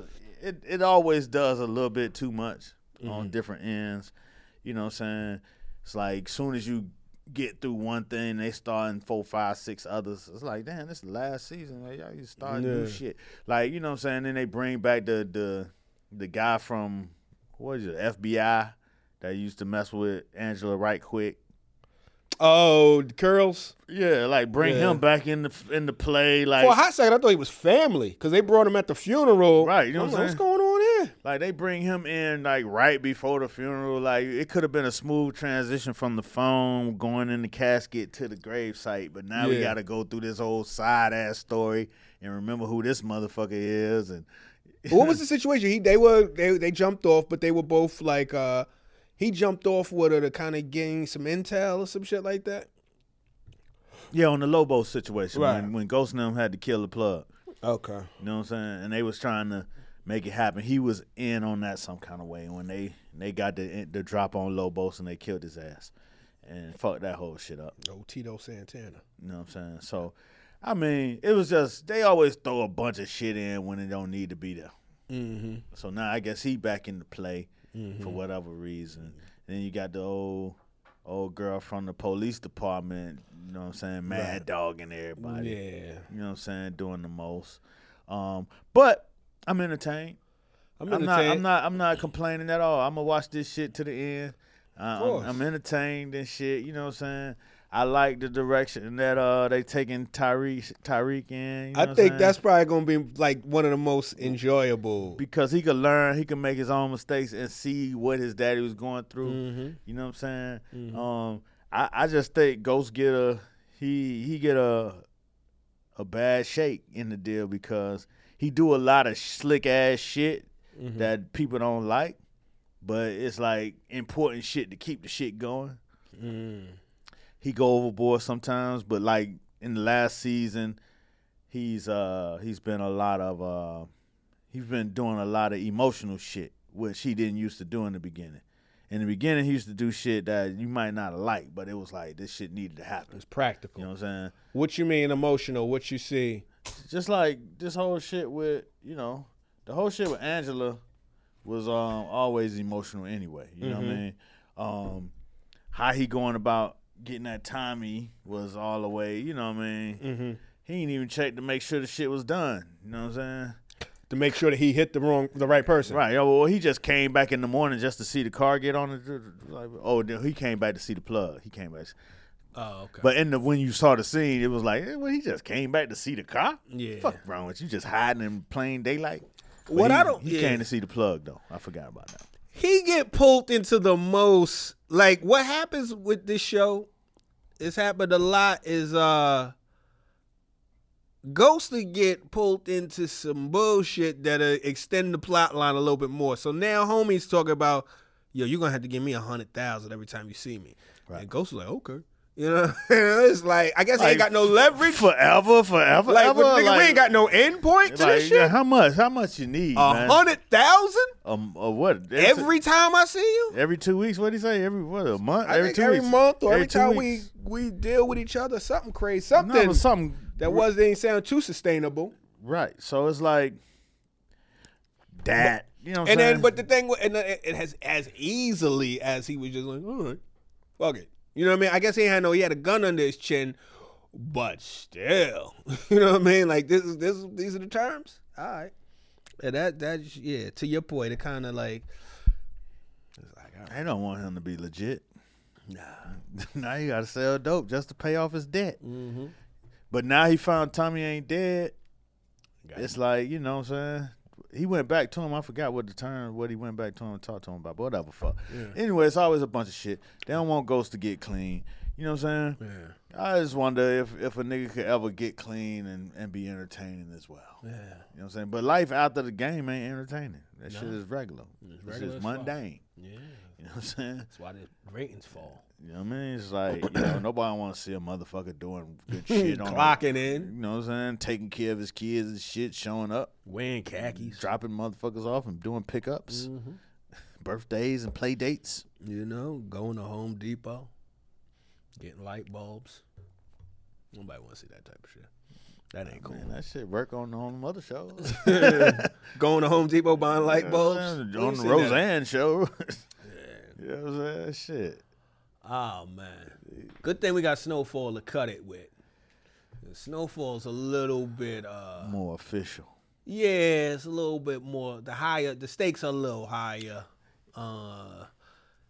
it always does a little bit too much on different ends. You know what I'm saying? It's like soon as you get through one thing, they starting 4, 5, 6 others. It's like, damn, this is the last season. Like, y'all starting new shit. Like, you know what I'm saying? Then they bring back the guy from, what is it, FBI? that used to mess with Angela right quick. Oh, curls. Yeah, like bring him back in the play. Like For a hot second, I thought he was family because they brought him at the funeral. Right, you know I'm what I'm like, saying? what's going on here? Like they bring him in like right before the funeral. Like it could have been a smooth transition from the phone going in the casket to the gravesite, but now we got to go through this old side ass story and remember who this motherfucker is. And What was the situation? They jumped off, but they were both like he jumped off with her to kind of gain some intel or some shit like that. Yeah, on the Lobo situation Right. when Ghost and them had to kill the plug. Okay. You know what I'm saying? And they was trying to make it happen. He was in on that some kind of way. And when they got the drop on Lobos and they killed his ass and fucked that whole shit up. No Tito Santana. You know what I'm saying? So, I mean, it was just they always throw a bunch of shit in when it don't need to be there. Mm-hmm. So now I guess he back into play for whatever reason. And then you got the old girl from the police department, you know what I'm saying, Mad Dog and everybody. Yeah. You know what I'm saying, doing the most. But I'm entertained. I'm not complaining at all. I'm gonna watch this shit to the end. I'm entertained and shit. You know what I'm saying? I like the direction that they taking Tyreek in. You know I think that's probably gonna be like one of the most enjoyable because he could learn, he can make his own mistakes and see what his daddy was going through. Mm-hmm. You know what I'm saying? I just think Ghost get a bad shake in the deal because he do a lot of slick ass shit that people don't like, but it's like important shit to keep the shit going. He go overboard sometimes, but like in the last season, he's been doing a lot of emotional shit, which he didn't used to do in the beginning. In the beginning, he used to do shit that you might not have liked, but it was like this shit needed to happen. It's practical. You know what I'm saying? What you mean emotional? What you see? Just like this whole shit with, you know, the whole shit with Angela was always emotional anyway. You know what I mean? How he going about getting that Tommy was all the way, you know what I mean? He ain't even checked to make sure the shit was done. You know what I'm saying? To make sure that he hit the right person. Right. Well, he just came back in the morning just to see the car get on it. Like, he came back to see the plug. He came back. Oh, okay. But when you saw the scene, it was like, well, he just came back to see the car? Yeah. Fuck wrong with you? Just hiding in plain daylight? What He came to see the plug, though. I forgot about that. He get pulled into the most, like, what happens with this show, it's happened a lot, is Ghost to get pulled into some bullshit that'll extend the plot line a little bit more. So now homie's talking about, yo, you're going to have to give me 100,000 every time you see me. Right. And Ghost is like, okay. You know, it's like, I guess he ain't got no leverage. Forever. Like, ever. Nigga, Like, we ain't got no end point to this shit. Yeah, how much you need, man? 100,000? What? Every time I see you? Every 2 weeks? What'd he say? A month? I think 2 every weeks? month or every 2 time weeks? we deal with each other, something crazy. No, it was something that didn't sound too sustainable. Right. So it's like that. You know what I'm saying? Then, but the thing, it has as easily as he was just like, all right, fuck it. You know what I mean? I guess he had a gun under his chin, but still, you know what I mean? Like these are the terms. All right, and that yeah. To your point, it kind of like, it's like, all right. I don't want him to be legit. Nah. Now you gotta sell dope just to pay off his debt. Mm-hmm. But now he found Tommy ain't dead. It's like, you know what I'm saying? He went back to him. I forgot what he went back to him and talked to him about. But whatever, fuck. Yeah. Anyway, it's always a bunch of shit. They don't want Ghost to get clean. You know what I'm saying? Yeah. I just wonder if a nigga could ever get clean and be entertaining as well. Yeah. You know what I'm saying? But life after the game ain't entertaining. That shit is regular. It's just mundane. Yeah. You know what I'm saying? That's why the ratings fall. You know what I mean? It's like, nobody want to see a motherfucker doing good shit on clocking in. You know what I'm saying? Taking care of his kids and shit, showing up. Wearing khakis. Dropping motherfuckers off and doing pickups. Mm-hmm. Birthdays and play dates. You know, going to Home Depot. Getting light bulbs. Nobody want to see that type of shit. That ain't cool. Man, that shit work on them other shows. Going to Home Depot buying light bulbs. On the Roseanne show. You know what I'm saying? Shit. Oh, man. Good thing we got Snowfall to cut it with. Snowfall's a little bit more official. Yeah, it's a little bit more. The stakes are a little higher.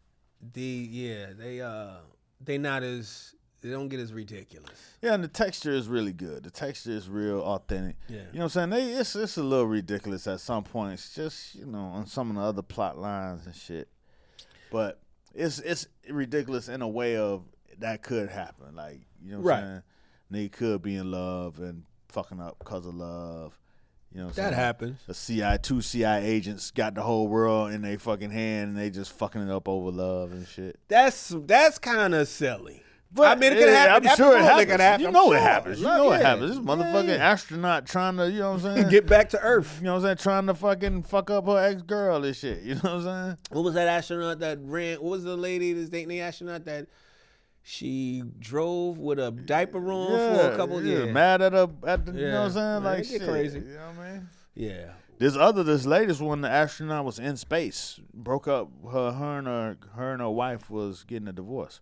they not as they don't get as ridiculous. Yeah, and the texture is really good. The texture is real authentic. Yeah. You know what I'm saying? It's a little ridiculous at some points, just, on some of the other plot lines and shit. But it's ridiculous in a way of that could happen. Like, you know what I'm saying? They could be in love and fucking up because of love. You know what I'm saying? That happens. Two CIA agents got the whole world in their fucking hand and they just fucking it up over love and shit. That's kind of silly. But I mean, it can happen. I'm sure it happens. It happen. You know it happens. You know it happens. This motherfucking astronaut trying to, you know what I'm saying? Get back to Earth. You know what I'm saying? Trying to fucking fuck up her ex-girl and shit. You know what I'm saying? What was that astronaut that ran? What was the lady that's dating the astronaut that she drove with a diaper on for a couple of years? Mad at the, you know what I'm saying? Man, Like, get shit. crazy. You know what I mean? Yeah. This latest one, the astronaut was in space, broke up. Her and her wife was getting a divorce,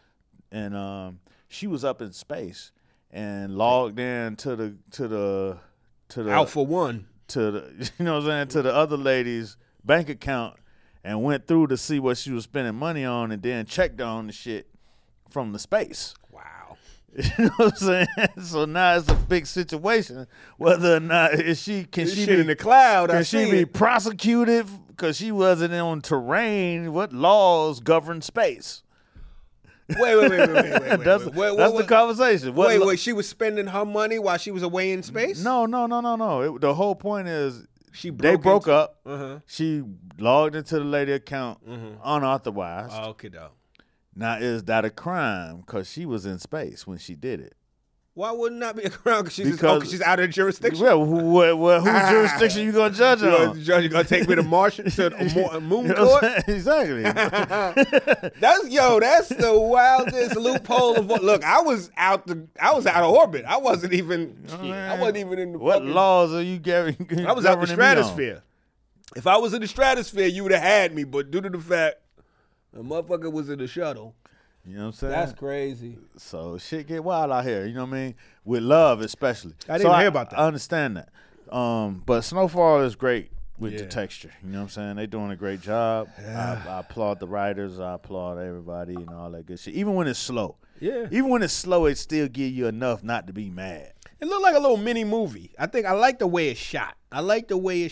and she was up in space and logged in to the Alpha One, to the you know what I'm saying, to the other lady's bank account and went through to see what she was spending money on, and then checked on the shit from the space. Wow. You know what I'm saying? So now it's a big situation. Whether or not can she be in the cloud? Can she be prosecuted because she wasn't on terrain? What laws govern space? Wait. That's the conversation. Wait. She was spending her money while she was away in space? No. The whole point is they broke up. Uh-huh. She logged into the lady account unauthorized. Okay, though. Now, is that a crime? Because she was in space when she did it. Why wouldn't that be a crime? Because she's out of jurisdiction. Well, whose jurisdiction you gonna judge on? You gonna take me to Martian to a moon court? Exactly. That's the wildest loophole of what. Look, I was out of orbit. I wasn't even. I wasn't even in the. What laws are you giving? I was out the stratosphere. If I was in the stratosphere, you would have had me. But due to the fact the motherfucker was in the shuttle. You know what I'm saying? That's crazy. So shit get wild out here. You know what I mean? With love, especially. I didn't hear about that. I understand that. But Snowfall is great with the texture. You know what I'm saying? They doing a great job. Yeah. I applaud the writers. I applaud everybody and all that good shit. Even when it's slow. Yeah. Even when it's slow, it still give you enough not to be mad. It looked like a little mini movie. I like the way it's shot. I like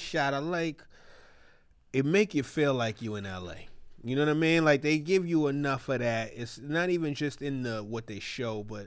it make you feel like you in L.A. You know what I mean? Like, they give you enough of that. It's not even just in what they show, but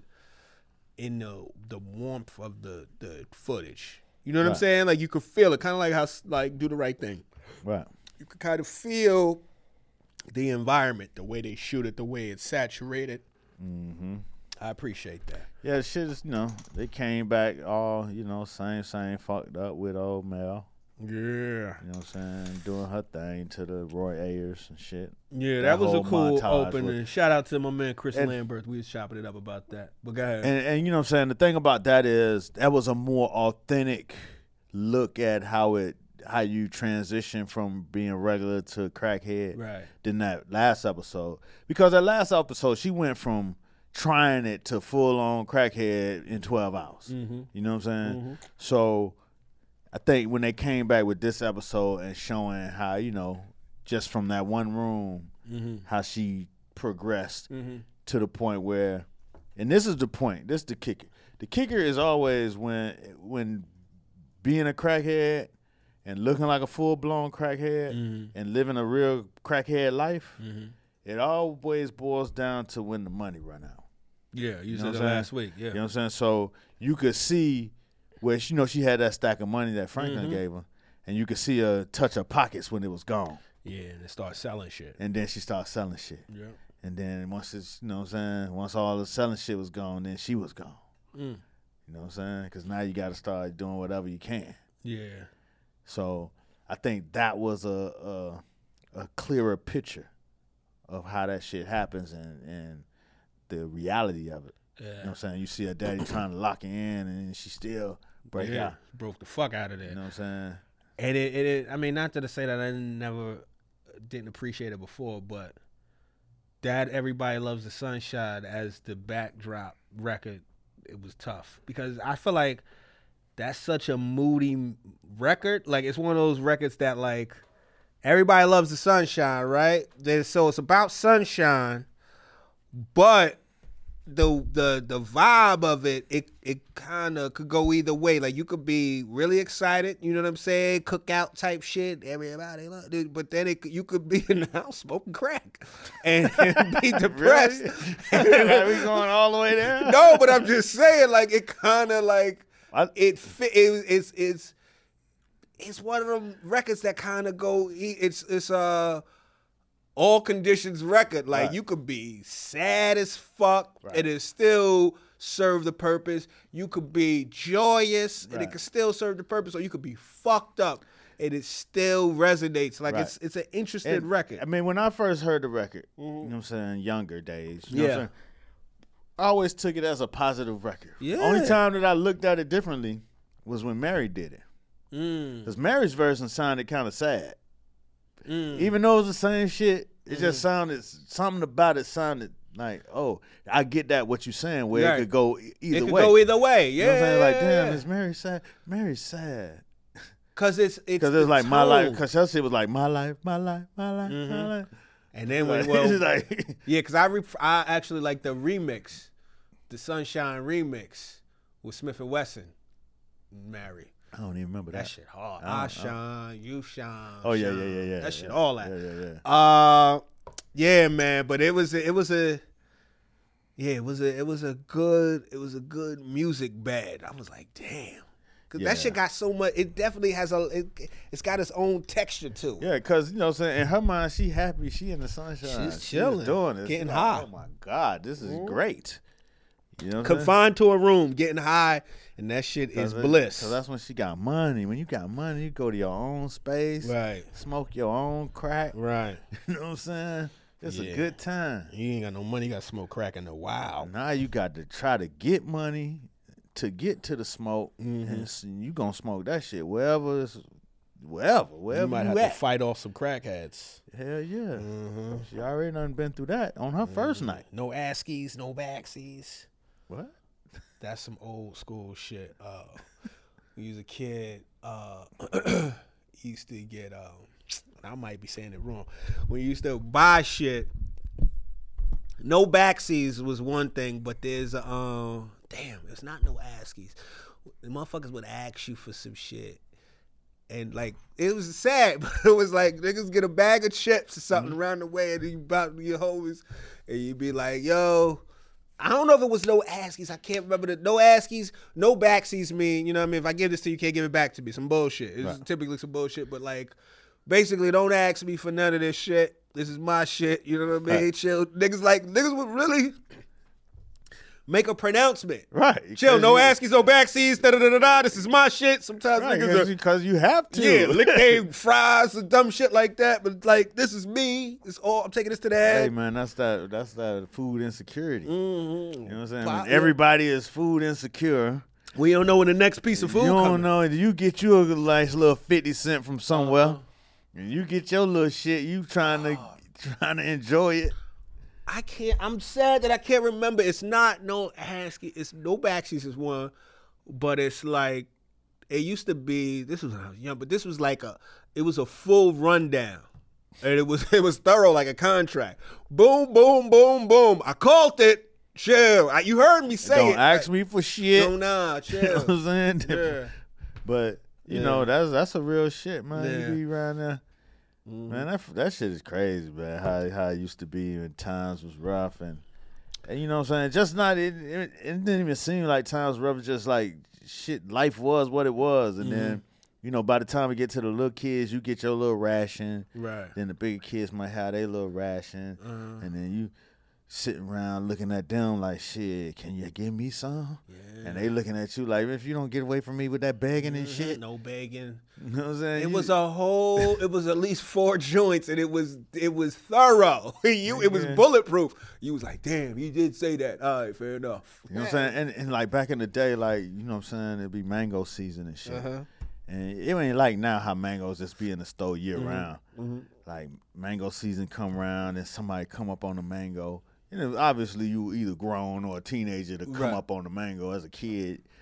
in the warmth of the footage. You know what I'm saying? Like, you could feel it, kind of like how, like, Do the Right Thing. Right. You could kind of feel the environment, the way they shoot it, the way it's saturated. Mm-hmm. I appreciate that. Yeah, shit is, they came back all, same fucked up with old Mel. Yeah. You know what I'm saying? Doing her thing to the Roy Ayers and shit. Yeah, that was a cool opening. Shout out to my man Chris Lambert. We was chopping it up about that. But go ahead. And you know what I'm saying? The thing about that is that was a more authentic look at how you transition from being regular to crackhead than that last episode. Because that last episode, she went from trying it to full-on crackhead in 12 hours. Mm-hmm. You know what I'm saying? Mm-hmm. So I think when they came back with this episode and showing how, just from that one room, how she progressed to the point where, and this is the point, this is the kicker. The kicker is always when being a crackhead and looking like a full-blown crackhead and living a real crackhead life, it always boils down to when the money run out. Yeah, you said that last week. Yeah. You know what I'm saying? So you could see where she had that stack of money that Franklin gave her, and you could see her touch her pockets when it was gone. Yeah, and then start selling shit. And then she started selling shit. Yeah. And then once it's, once all the selling shit was gone, then she was gone. You know what I'm saying? Because now you got to start doing whatever you can. Yeah. So I think that was a clearer picture of how that shit happens and the reality of it. Yeah. You know what I'm saying? You see her daddy trying to lock her in, and she still break out. Broke the fuck out of there. You know what I'm saying? And it I mean, not to say that I didn't appreciate it before, but that Everybody Loves the Sunshine as the backdrop record, it was tough. Because I feel like that's such a moody record. Like, it's one of those records that, like, Everybody loves the sunshine, right? So it's about sunshine, but the vibe of it kind of could go either way. Like you could be really excited, you know what I'm saying? Cookout type shit, everybody love it. But then you could be in the house smoking crack and be depressed. Are we going all the way there? No, but I'm just saying, like it kind of like it's one of them records that kind of go. It's all conditions record. Like you could be sad as fuck and it still serve the purpose. You could be joyous and it could still serve the purpose, or you could be fucked up and it still resonates. Like it's an interesting record. I mean, when I first heard the record, you know what I'm saying, younger days, you know what I'm saying, I always took it as a positive record. Yeah. Only time that I looked at it differently was when Mary did it. Because Mary's version sounded kind of sad. Even though it was the same shit, it just sounded, something about it sounded like, oh, I get that what you're saying, where it could go either way. It could go either way, You know what I'm saying? Like, damn, is Mary sad? Mary's sad. Because it's like tone. My life, because her shit was like, my life, my life, my life, my life. And then when, because I actually like the remix, the Sunshine remix with Smith & Wesson, Mary. I don't even remember that. That shit hard. I shine, you shine. Oh yeah. That shit, all that. Yeah. Yeah, man. But it was a good music bed. I was like, damn, because that shit got so much. It definitely has it's got its own texture too. Yeah, because you know what I'm saying, in her mind, she happy, she in the sunshine, she's chilling, doing this, getting high. Oh my God, this is great. You know, confined to a room, getting high, and that shit is bliss. So that's when she got money. When you got money, you go to your own space, right? Smoke your own crack, right? You know what I'm saying? It's a good time. You ain't got no money. You got to smoke crack in a while. Now you got to try to get money to get to the smoke, and you gonna smoke that shit wherever. You might have to fight off some crackheads. Hell yeah. She already done been through that on her first night. No askies, no backsies. What? That's some old school shit. When you was a kid, used to get I might be saying it wrong. When you used to buy shit, no backsies was one thing, but there's it's not no askies. The motherfuckers would ask you for some shit. And like it was sad, but it was like niggas get a bag of chips or something around the way, and you about your homies, and you be like, "Yo, I don't know if it was no askies. I can't remember the no askies, no backsies mean. You know what I mean? If I give this to you, you can't give it back to me. Some bullshit. It's typically some bullshit, but like basically, don't ask me for none of this shit. This is my shit. You know what I mean? Chill. Niggas would really make a pronouncement. Right. Chill, no askies, no backsies, da-da-da-da-da. This is my shit. Sometimes niggas because you have to. Yeah, lick they fries and dumb shit like that. But like, this is me. It's all, I'm taking this to the head. Hey, man, that's that food insecurity. You know what I'm saying? When everybody is food insecure. We don't know when the next piece of food You don't coming. know. You get you a nice little 50 cent from somewhere. And you get your little shit. You trying to enjoy it. I can't. I'm sad that I can't remember. It's not no ASCII. It's no backsies is one, but it's like it used to be. This was when I was young, but this was like it was a full rundown, and it was thorough like a contract. Boom, boom, boom, boom. I called it. Chill. You heard me say Don't it. ask me for shit. No, nah, chill. You know what I'm saying? Yeah. But you know that's a real shit, man. Yeah. You be around there. Man, that shit is crazy, man. How it used to be when times was rough, and you know what I'm saying. Just not it didn't even seem like times were rough. Just like shit, life was what it was, and then you know by the time we get to the little kids, you get your little ration. Right. Then the bigger kids might have their little ration, and then you sitting around looking at them like, shit, can you give me some? Yeah. And they looking at you like, if you don't get away from me with that begging and shit. No begging. You know what I'm saying? It was it was at least 4 joints, and it was thorough. It was bulletproof. You was like, damn, you did say that. All right, fair enough. You know what I'm saying? And like back in the day, like, you know what I'm saying, it'd be mango season and shit. And it ain't like now how mangoes just be in the store year round. Like mango season come around and somebody come up on the mango. You know, obviously you either grown or a teenager to come up on the mango as a kid.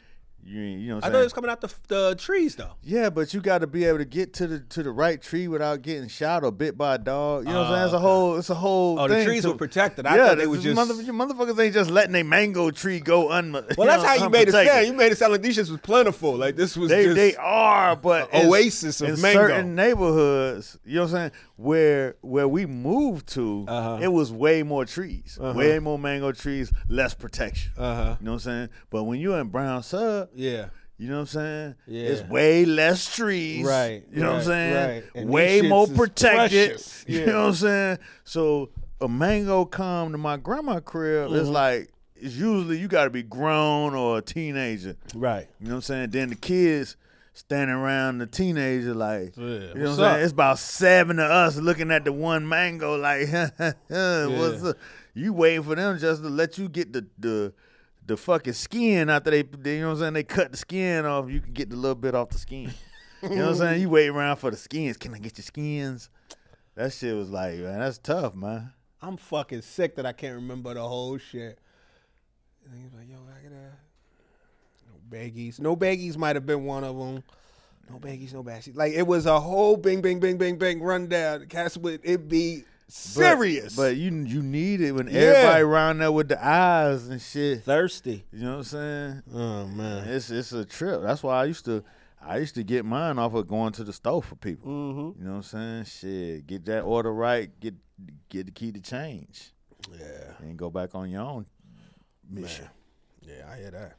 You know what I I'm thought it saying? was coming out the trees though. Yeah, but you got to be able to get to the right tree without getting shot or bit by a dog. You know what I'm saying? It's a whole Oh, thing. the trees were protected. I yeah, thought they were just. motherfuckers ain't just letting their mango tree go Well, that's how you made it sound. You made it sound like these shits was plentiful. Like this was just They are, but oasis of in mango. certain neighborhoods, you know what I'm saying, where we moved to, it was way more trees, way more mango trees, less protection. You know what I'm saying? But when you're in Brown Sub, Yeah. you know what I'm saying? Yeah. It's way less trees. Right. You know what I'm saying? Right. And way these more shits is protected. precious. You Yeah. know what I'm saying? So a mango come to my grandma crib, it's like, it's usually you got to be grown or a teenager. Right. You know what I'm saying? Then the kids standing around the teenager like, Yeah, you know what I'm what's saying? up? It's about 7 of us looking at the one mango like, what's up? You waiting for them just to let you get the fucking skin after they, you know what I'm saying? They cut the skin off. You can get the little bit off the skin. You know what I'm saying? You wait around for the skins. Can I get your skins? That shit was like, man, that's tough, man. I'm fucking sick that I can't remember the whole shit. And he was like, yo, I gotta. No baggies. No baggies might have been one of them. No baggies, no baggies. Like, it was a whole bing, bing, bing, bing, bing rundown. Cats would it be serious. But you need it when everybody around there with the eyes and shit. Thirsty. You know what I'm saying? Oh, man. It's a trip. That's why I used to get mine off of going to the store for people. Mm-hmm. You know what I'm saying? Shit, get that order right. Get the key to change. Yeah. And go back on your own mission. Man. Yeah, I hear that.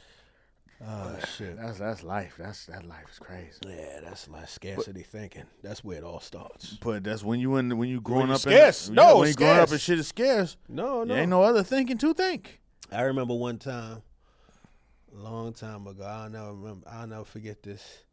Oh, shit. That's life. That life is crazy. Yeah, that's like scarcity thinking. That's where it all starts. But that's when you growing up scarce. when No, you growing up scarce. and shit is scarce. No. There ain't no other thinking to think. I remember one time, a long time ago. I'll never forget this.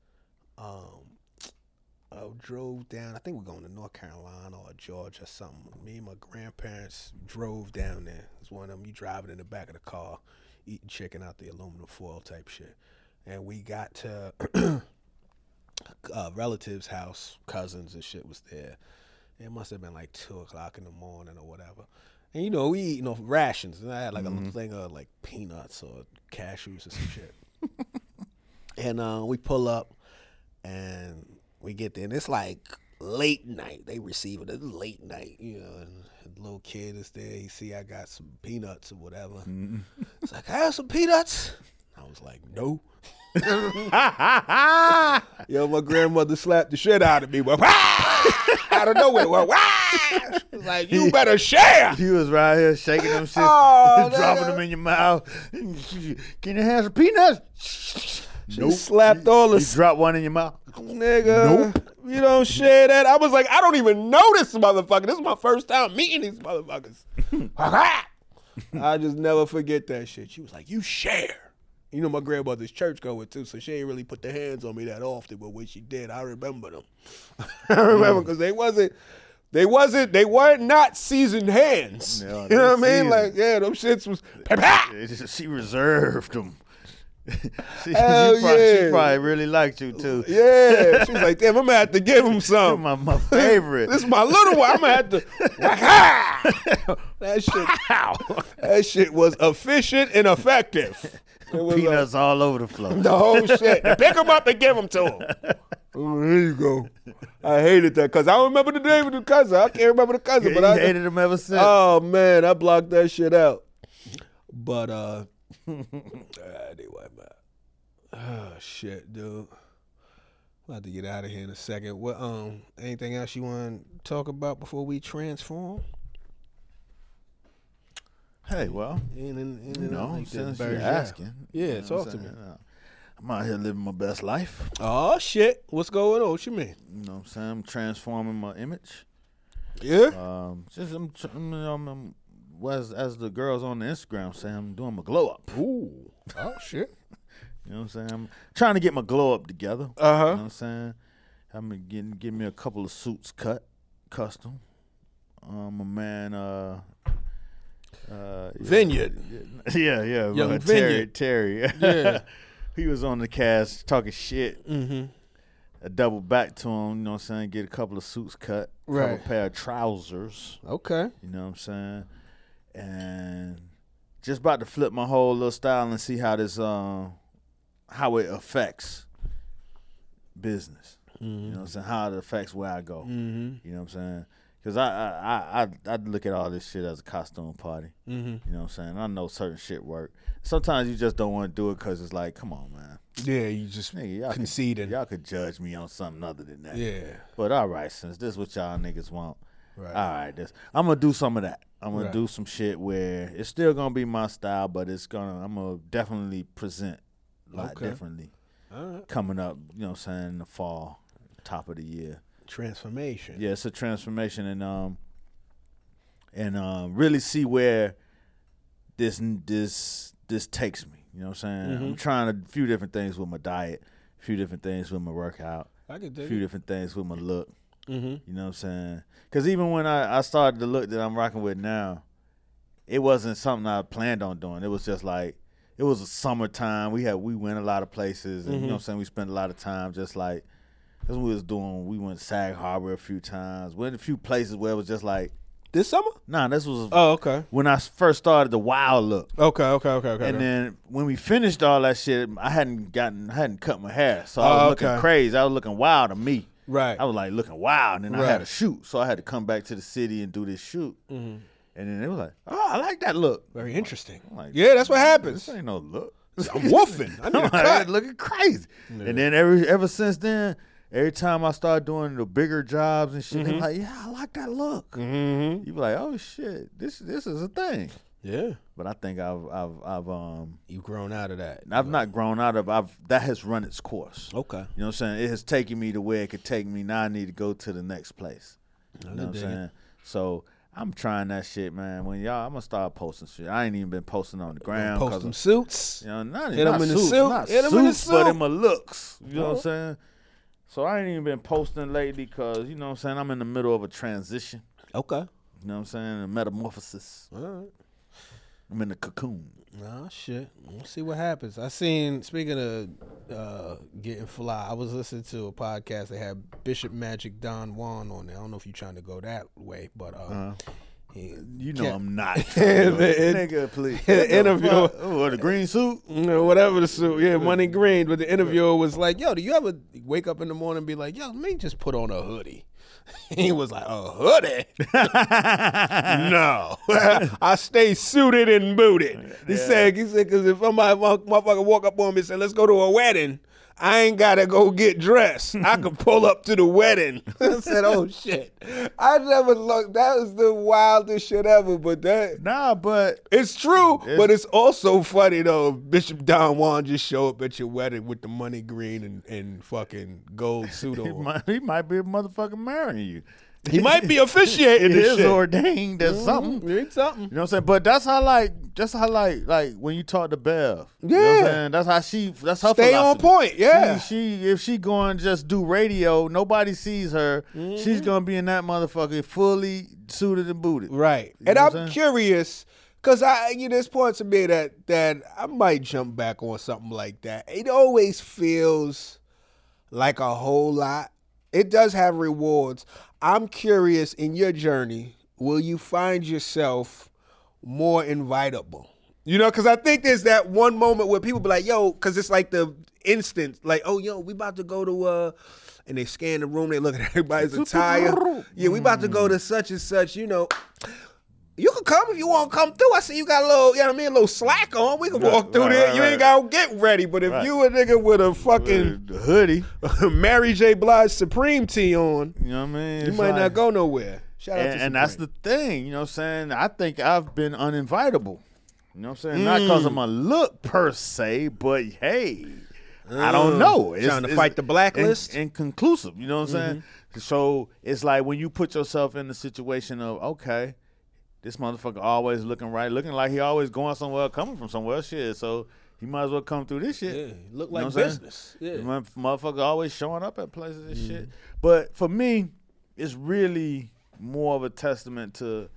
I drove down. I think we're going to North Carolina or Georgia or something. Me and my grandparents drove down there. It's one of them. You driving in the back of the car, eating chicken out the aluminum foil type shit. And we got to relatives' house, cousins and shit was there. It must have been like 2:00 in the morning or whatever. And you know, we eating off rations. And I had like a little thing of like peanuts or cashews or some shit. And we pull up and we get there and it's like late night. They receive it. It's late night, you know, and the little kid is there. He see I got some peanuts or whatever. It's like, I have some peanuts. I was like, no. Yo, my grandmother slapped the shit out of me. Well, out of nowhere. Well, was like, you better share. You was right here shaking them shit, dropping them in your mouth. Can you have some peanuts? She slapped all You the drop one in your mouth. nigga. Nope. You don't share that. I was like, I don't even know this motherfucker. This is my first time meeting these motherfuckers. I just never forget that shit. She was like, you share. You know, my grandmother's church going too, so she ain't really put their hands on me that often, but when she did, I remember them. I remember because they weren't not seasoned hands. No, you know what I mean? seasoned. Like, yeah, them shits was She reserved them. she Hell probably really liked you too. Yeah. She was like, damn, I'm gonna have to give him some. my favorite. This is my little one. I'm gonna have to that shit was efficient and effective. It was Peanuts all over the floor. the whole shit. Pick them up and give them to him. Oh, here you go. I hated that because I don't remember the name of the cousin. I can't remember the cousin, but you I hated them ever since. Oh man, I blocked that shit out. But anyway, man. Oh shit, dude. I'll have to get out of here in a second. What anything else you want to talk about before we transform? Hey, well, since you're asking. Yeah, you know talk what to I'm me. saying? I'm out here living my best life. Oh shit. What's going on? What you mean? You know what I'm saying? I'm transforming my image. Yeah? As the girls on the Instagram say, I'm doing my glow up. Ooh. Oh shit. You know what I'm saying? I'm trying to get my glow up together. Uh-huh. You know what I'm saying? I'm gonna get me a couple of suits cut, custom. My man, Vineyard. Yeah, Young Terry. Yeah. He was on the cast talking shit. Mm-hmm. I doubled back to him, you know what I'm saying? Get a couple of suits cut, Right. couple pair of trousers. Okay. You know what I'm saying? And just about to flip my whole little style and see how how it affects business. You know what I'm saying? How it affects where I go. You know what I'm saying? Because I look at all this shit as a costume party. You know what I'm saying? I know certain shit work. Sometimes you just don't want to do it because it's like, come on, man. Yeah, you just conceding. Y'all could judge me on something other than that. Yeah. But all right, since this is what y'all niggas want, Right. all right, I'm going to do some of that. I'm going to do some shit where it's still going to be my style, but I'm going to definitely present a lot differently. All right. Coming up, you know what I'm saying, in the fall, top of the year. Transformation. Yeah, it's a transformation, and really see where this takes me. You know what I'm saying? I'm trying a few different things with my diet, a few different things with my workout, I can a dig few it. different things with my look. You know what I'm saying? Because even when I started the look that I'm rocking with now, it wasn't something I planned on doing. It was just like, it was a summertime. We went a lot of places, and you know what I'm saying? We spent a lot of time just like, that's what we was doing. We went to Sag Harbor a few times. Went a few places where it was just like, This summer? nah, this was okay. when I first started the wild look. Okay. And then when we finished all that shit, I hadn't cut my hair. So I was looking crazy. I was looking wild to me. Right. I was like looking wild, and then I had a shoot. So I had to come back to the city and do this shoot. And then they was like, oh, I like that look. Very interesting. I'm like, Yeah, that's what happens. This ain't no look. I'm woofing. I need a cut. Looking crazy. Yeah. And then ever since then, every time I start doing the bigger jobs and shit, they're like, yeah, I like that look. You be like, oh shit, this is a thing. Yeah. But I think You've grown out of that. I've not grown out of that has run its course. Okay. You know what I'm saying? It has taken me to where it could take me. Now I need to go to the next place. You know what I'm saying? So I'm trying that shit, man. I'm gonna start posting shit. I ain't even been posting on the ground. Post them suits. You know, not Hit 'em in the suits, suit. not Hit 'em in the suits, but suit. in my looks. You know what I'm saying? So I ain't even been posting lately because, you know what I'm saying, I'm in the middle of a transition. Okay. You know what I'm saying? A metamorphosis. All right. I'm in the cocoon. Oh, shit. We'll see what happens. Speaking of getting fly, I was listening to a podcast. They had Bishop Magic Don Juan on there. I don't know if you're trying to go that way, but You know I'm not. Nigga, please. The interview. The green suit? Whatever the suit. Yeah, money green. But the interviewer was like, yo, do you ever wake up in the morning and be like, yo, let me just put on a hoodie? He was like, a hoodie? No. I stay suited and booted. He said, because if somebody motherfucker walk up on me and say, let's go to a wedding, I ain't got to go get dressed. I can pull up to the wedding. I said, oh, shit. I never looked. That was the wildest shit ever. But it's true. But it's also funny, though. If Bishop Don Juan just show up at your wedding with the money green and fucking gold suit on. He might be a motherfucker marrying you. He might be officiating this shit. Ordained as something. It's something. You know what I'm saying? But that's how like when you talk to Bev. Yeah. You know what I'm saying? That's her Stay philosophy. on point, yeah. If she going to just do radio, nobody sees her. She's going to be in that motherfucker fully suited and booted. Right. You And know what I'm I'm saying? curious, because there's points of me that I might jump back on something like that. It always feels like a whole lot. It does have rewards. I'm curious, in your journey, will you find yourself more invitable? You know, because I think there's that one moment where people be like, yo, because it's like the instant, like, oh, yo, we about to go to, and they scan the room, they look at everybody's attire. Yeah, we about to go to such and such, you know. You can come if you want to come through. I see you got a little, you know what I mean, a little slack on. We can walk through there. You ain't got to get ready. But if you a nigga with a fucking hoodie, Mary J. Blige Supreme tee on, you know what I mean? You might not go nowhere. Shout out to and that's the thing, you know what I'm saying? I think I've been uninvitable. You know what I'm saying? Not because of my look per se, but hey, I don't know. Trying to fight the blacklist? Inconclusive, you know what I'm saying? So it's like when you put yourself in the situation of, okay, this motherfucker always looking like he always going somewhere, coming from somewhere, shit. So he might as well come through this shit. Yeah, look like business. Yeah, motherfucker always showing up at places and shit. But for me, it's really more of a testament to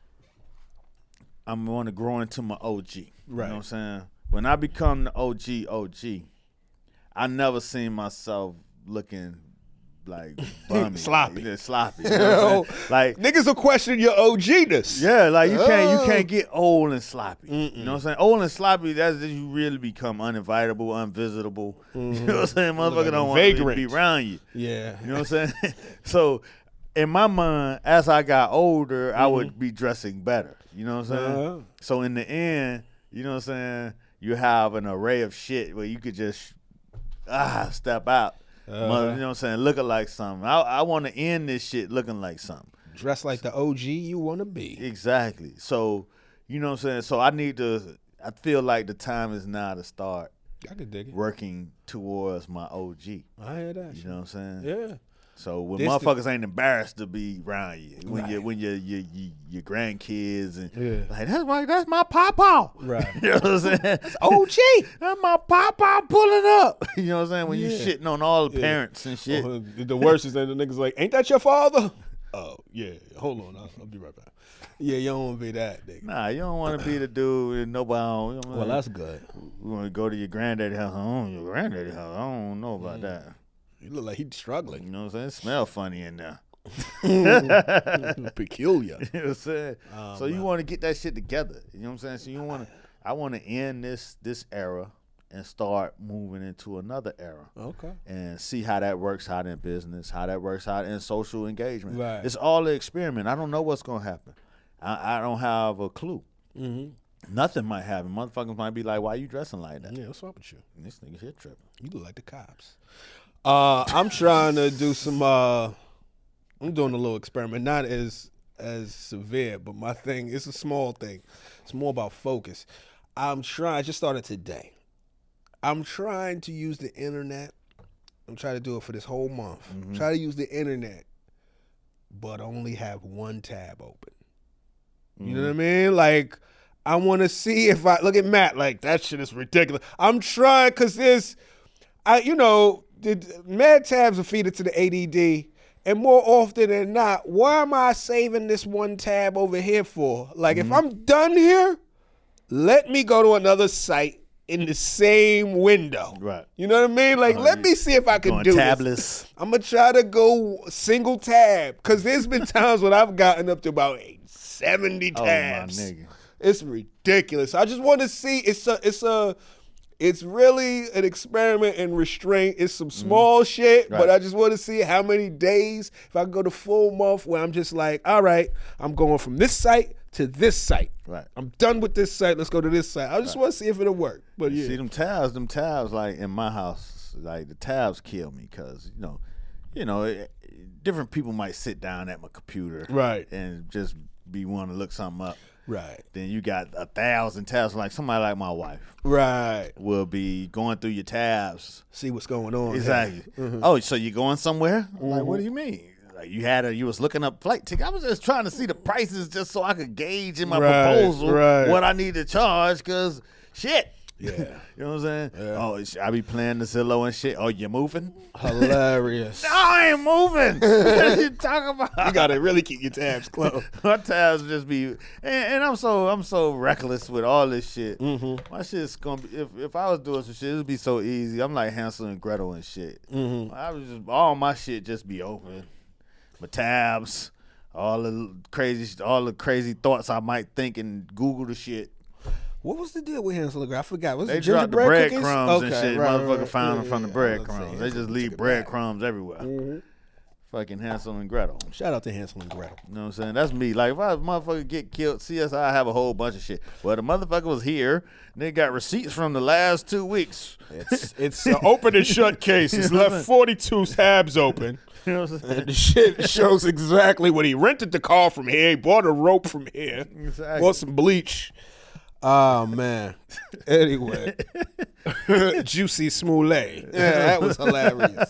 I'm going to grow into my OG. Right. You know what I'm saying? When I become the OG, I never seen myself looking like bummy, Sloppy. like, sloppy. You know what I'm saying? Like niggas will question your OG-ness. yeah, like you can't get old and sloppy. You know what I'm saying? Old and sloppy, that's you really become uninvitable, unvisitable. You know what I'm saying? Motherfucker like don't a want to vagrant. be around you. Yeah. You know what I'm saying? So in my mind, as I got older, I would be dressing better. You know what I'm saying? So in the end, you know what I'm saying, you have an array of shit where you could just step out. You know what I'm saying? Looking like something. I want to end this shit looking like something. Dress like the OG you want to be. Exactly. So, you know what I'm saying? So I feel like the time is now to start I could dig it. working towards my OG. I hear that. You know what I'm saying? Yeah. So when This motherfuckers ain't embarrassed to be around you, when Right. your grandkids and Yeah. like that's my papa. Right. You know what I'm saying? That's OG. That's my papa pulling up. You know what I'm saying? When you Yeah. shitting on all the parents and shit. The worst is that the niggas like, ain't that your father? Oh, yeah. Hold on. I'll be right back. Yeah, you don't want to be that nigga. Nah, you don't want to be the dude and nobody. You know, Well, that's good. we want to go to your granddaddy house. Your granddaddy house. I don't know about that. You look like he's struggling. You know what I'm saying? It smell funny in there. Peculiar. You know what I'm saying? So you want to get that shit together. You know what I'm saying? So I want to end this era and start moving into another era. Okay. And see how that works out in business, how that works out in social engagement. Right. It's all an experiment. I don't know what's going to happen. I don't have a clue. Mm-hmm. Nothing might happen. Motherfuckers might be like, why you dressing like that? Yeah, what's up with you? And this nigga shit tripping. You look like the cops. I'm trying to do some. I'm doing a little experiment, not as severe, but my thing is a small thing. It's more about focus. I just started today. I'm trying to use the internet. I'm trying to do it for this whole month. Try to use the internet, but only have one tab open. You know what I mean? Like, I want to see if I look at Matt. Like, that shit is ridiculous. I'm trying because the mad tabs are feeded to the ADD, and more often than not, why am I saving this one tab over here for? Like, if I'm done here, let me go to another site in the same window. Right. You know what I mean? Like, let me see if I can do tabless. this. I'm going to try to go single tab, because there's been times when I've gotten up to about 70 tabs. Oh, my nigga. It's ridiculous. I just want to see. It's really an experiment in restraint. It's some small shit, but I just want to see how many days, if I go to full month where I'm just like, all right, I'm going from this site to this site. Right. I'm done with this site. Let's go to this site. I just want to see if it'll work. But yeah. See them tabs, like in my house, like the tabs kill me because different people might sit down at my computer, Right. and just be wanting to look something up. Right. Then you got 1,000 tabs. Like somebody like my wife Right. will be going through your tabs. See what's going on. Exactly. Oh, so you going somewhere? I'm like, what do you mean? Like you was looking up flight ticket. I was just trying to see the prices just so I could gauge in my proposal what I need to charge. Cause shit. Yeah. You know what I'm saying? Yeah. Oh, I be playing the Zillow and shit. Oh, you moving? Hilarious. No, I ain't moving. What you talking about? You gotta really keep your tabs closed. My tabs just be, and I'm so reckless with all this shit. My shit's gonna be, if I was doing some shit, it'd be so easy. I'm like Hansel and Gretel and shit. I was just all my shit just be open. My tabs, all the crazy thoughts I might think and Google the shit. What was the deal with Hansel and Gretel? I forgot. Was They it dropped the gingerbread cookies? breadcrumbs and shit. Right, Motherfucker right. found them from the I was breadcrumbs. saying, They just Hansel leave took it back. breadcrumbs everywhere. Fucking Hansel and Gretel. Shout out to Hansel and Gretel. You know what I'm saying? That's me. Like, if I motherfucker get killed, CSI have a whole bunch of shit. Well, the motherfucker was here, and they got receipts from the last 2 weeks. It's an open and shut case. He's left 42 tabs open. You know what I'm saying? And the shit shows exactly what he rented the car from here. He bought a rope from here. Exactly. Bought some bleach. Oh, man. Anyway. Juicy Smollett. Yeah, that was hilarious.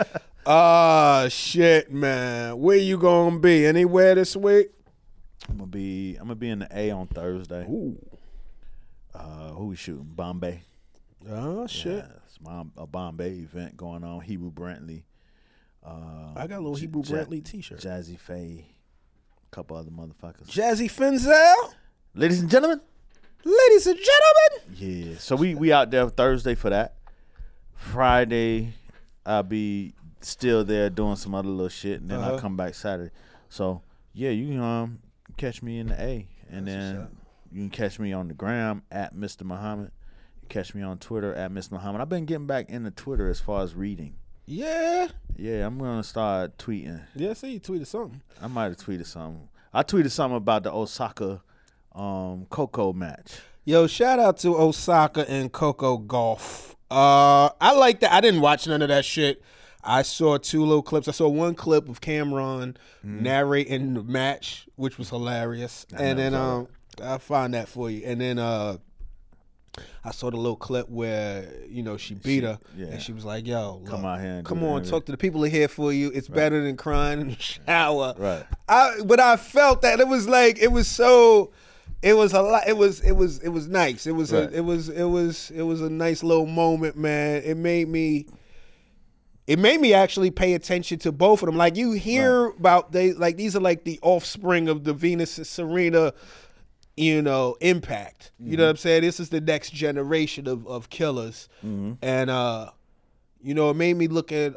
Shit, man. Where you gonna be? Anywhere this week? I'm gonna be in the A on Thursday. Ooh. Who we shooting? Bombay. Oh, shit. Yeah, it's a Bombay event going on. Hebrew Brantley. I got a little Hebrew Brantley t-shirt. Jazzy Faye. A couple other motherfuckers. Jazzy Finzel. Ladies and gentlemen. Ladies and gentlemen. Yeah. So we out there Thursday for that. Friday, I'll be still there doing some other little shit, and then I come back Saturday. So yeah, you can catch me in the A, and then you can catch me on the gram at Mr. Muhammad. You catch me on Twitter at Mr. Muhammad. I've been getting back into Twitter as far as reading. Yeah. Yeah, I'm gonna start tweeting. Yeah, I see you tweeted something. I might have tweeted something. I tweeted something about the Osaka Coco match. Yo, shout out to Osaka and Coco Golf. I like that. I didn't watch none of that shit. I saw 2 little clips. I saw one clip of Cameron narrating the match, which was hilarious. And then I'll find that for you. And then I saw the little clip where, she beat her and she was like, yo, look, come out here and come on, talk to the people here for you. It's better than crying in the shower. Right. But I felt that it was like, it was a lot. It was nice. It was a nice little moment, man. It made me actually pay attention to both of them. Like, you hear about these are like the offspring of the Venus and Serena, impact. You know what I'm saying? This is the next generation of killers. And it made me look at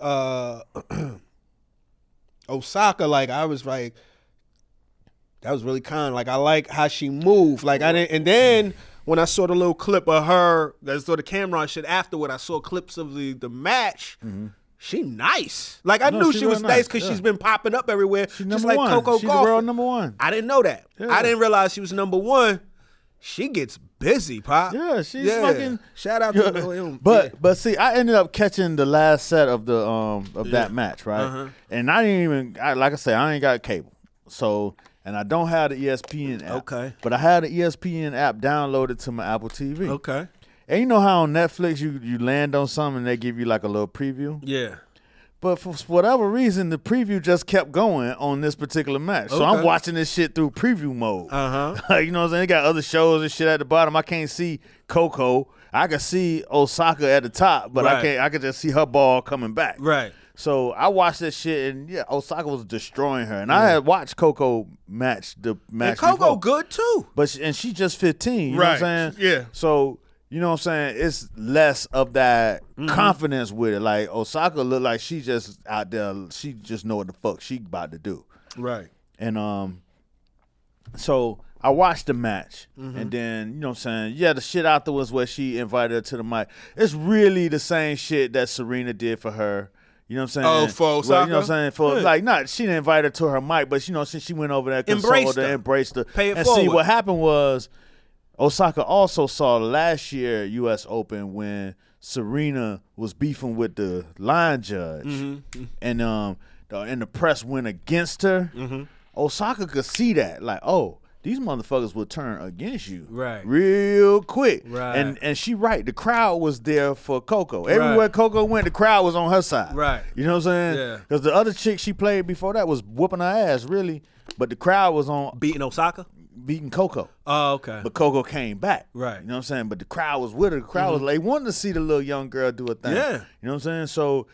Osaka, like I was like, that was really kind. Like, I like how she moved. Like, I didn't. And then when I saw the little clip of her, I saw the camera shit afterward, I saw clips of the match. She nice. Like, I knew she was nice because she's been popping up everywhere. Just like Coco She's Gauff. the world number 1. I didn't know that. Yeah. I didn't realize she was number 1. She gets busy, Pop. Yeah, she's fucking. Shout out to him. But see, I ended up catching the last set of the that match, right? And I didn't even like I said, I ain't got cable, so. And I don't have the ESPN app. Okay. But I had the ESPN app downloaded to my Apple TV. Okay. And you know how on Netflix you land on something and they give you like a little preview? Yeah. But for whatever reason, the preview just kept going on this particular match. So I'm watching this shit through preview mode. You know what I'm saying? They got other shows and shit at the bottom. I can't see Coco. I can see Osaka at the top, but I can just see her ball coming back. Right. So I watched that shit, and Osaka was destroying her. And I had watched Coco match the match. And Coco before. good too. But she just 15. You know what I'm saying? Yeah. So you know what I'm saying? It's less of that confidence with it. Like, Osaka look like she just out there. She just know what the fuck she about to do. Right. And so I watched the match, and then, you know what I'm saying, the shit afterwards where she invited her to the mic. It's really the same shit that Serena did for her. You know what I'm saying? Oh, for Osaka? Well, you know what I'm saying? She didn't invite her to her mic, but, since she went over there, consoled her, embraced her. Pay it and forward. See, what happened was Osaka also saw last year U.S. Open when Serena was beefing with the line judge, and the press went against her. Osaka could see that, like, oh, these motherfuckers will turn against you real quick. Right. And she right. The crowd was there for Coco. Everywhere Coco went, the crowd was on her side. Right. You know what I'm saying? Yeah. Because the other chick she played before that was whooping her ass, really. But the crowd was on. Beating Osaka? Beating Coco. Oh, okay. But Coco came back. Right. You know what I'm saying? But the crowd was with her. The crowd was like, wanting to see the little young girl do a thing. Yeah. You know what I'm saying? So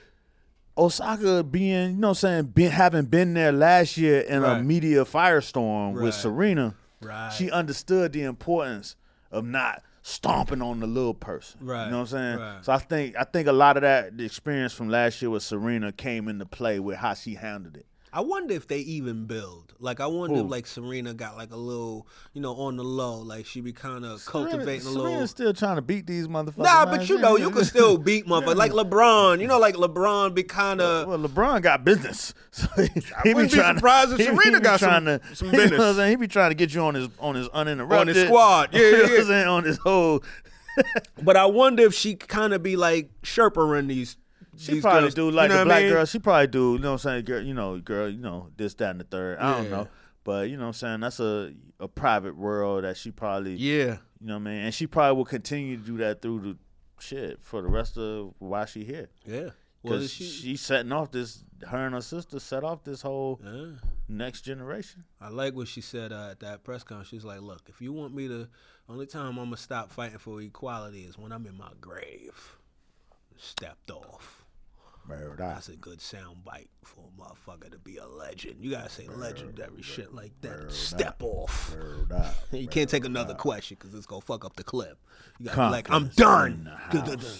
Osaka being, you know what I'm saying, having been there last year in a media firestorm with Serena, she understood the importance of not stomping on the little person. Right. You know what I'm saying? Right. So I think a lot of that, the experience from last year with Serena came into play with how she handled it. I wonder if they even build. Like, I wonder if, like, Serena got, like, a little, on the low. Like, she be kind of cultivating a little. Serena's still trying to beat these motherfuckers. Nah, but you can still beat motherfuckers. Like LeBron. Like LeBron be kind of. Well, LeBron got business. So I wouldn't be surprised if Serena got some business. You know what I'm saying? He be trying to get you on his uninterrupted. On his squad. Yeah. You know what I'm saying? On his whole. But I wonder if she kind of be, like, Sherpa-ing these. She probably girls, do like a black girl. She probably do, you know what I'm saying, girl, this, that, and the third. I don't know. But, you know what I'm saying, that's a private world that she probably, you know what I mean? And she probably will continue to do that through the shit for the rest of why she here. Yeah. Because she's setting off this, her and her sister set off this whole next generation. I like what she said at that press conference. She's like, look, if you want me to, only time I'm going to stop fighting for equality is when I'm in my grave. Stepped off. That's a good sound bite for a motherfucker to be a legend. You gotta say legendary shit like that. Step off. You can't take another question because it's gonna fuck up the clip. You gotta be like, I'm done.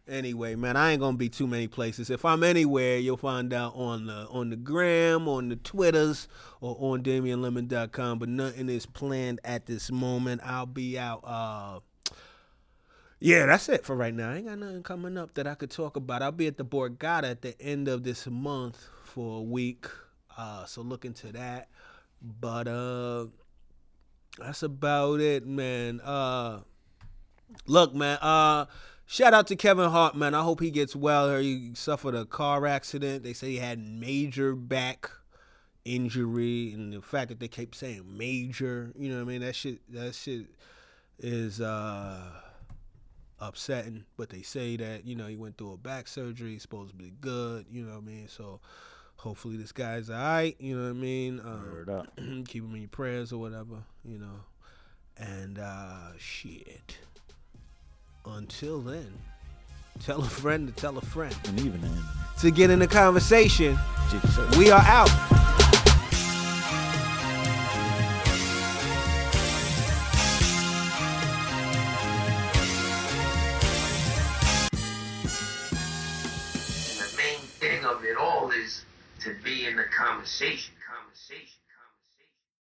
Anyway, man, I ain't gonna be too many places. If I'm anywhere, you'll find out on the gram, on the Twitters, or on DamianLemon.com. But nothing is planned at this moment. I'll be out. Yeah, that's it for right now. I ain't got nothing coming up that I could talk about. I'll be at the Borgata at the end of this month for a week. So look into that. But that's about it, man. Look, man. Shout out to Kevin Hart, man. I hope he gets well. He suffered a car accident. They say he had major back injury, and the fact that they keep saying major, you know what I mean? That shit is upsetting. But they say that, you know, he went through a back surgery. He's supposed to be good, you know what I mean? So hopefully this guy's all right, you know what I mean? Word up. Keep him in your prayers or whatever, you know. And shit. Until then, tell a friend to tell a friend. And even then, to get in the conversation, we are out. And the main thing of it all is to be in the conversation.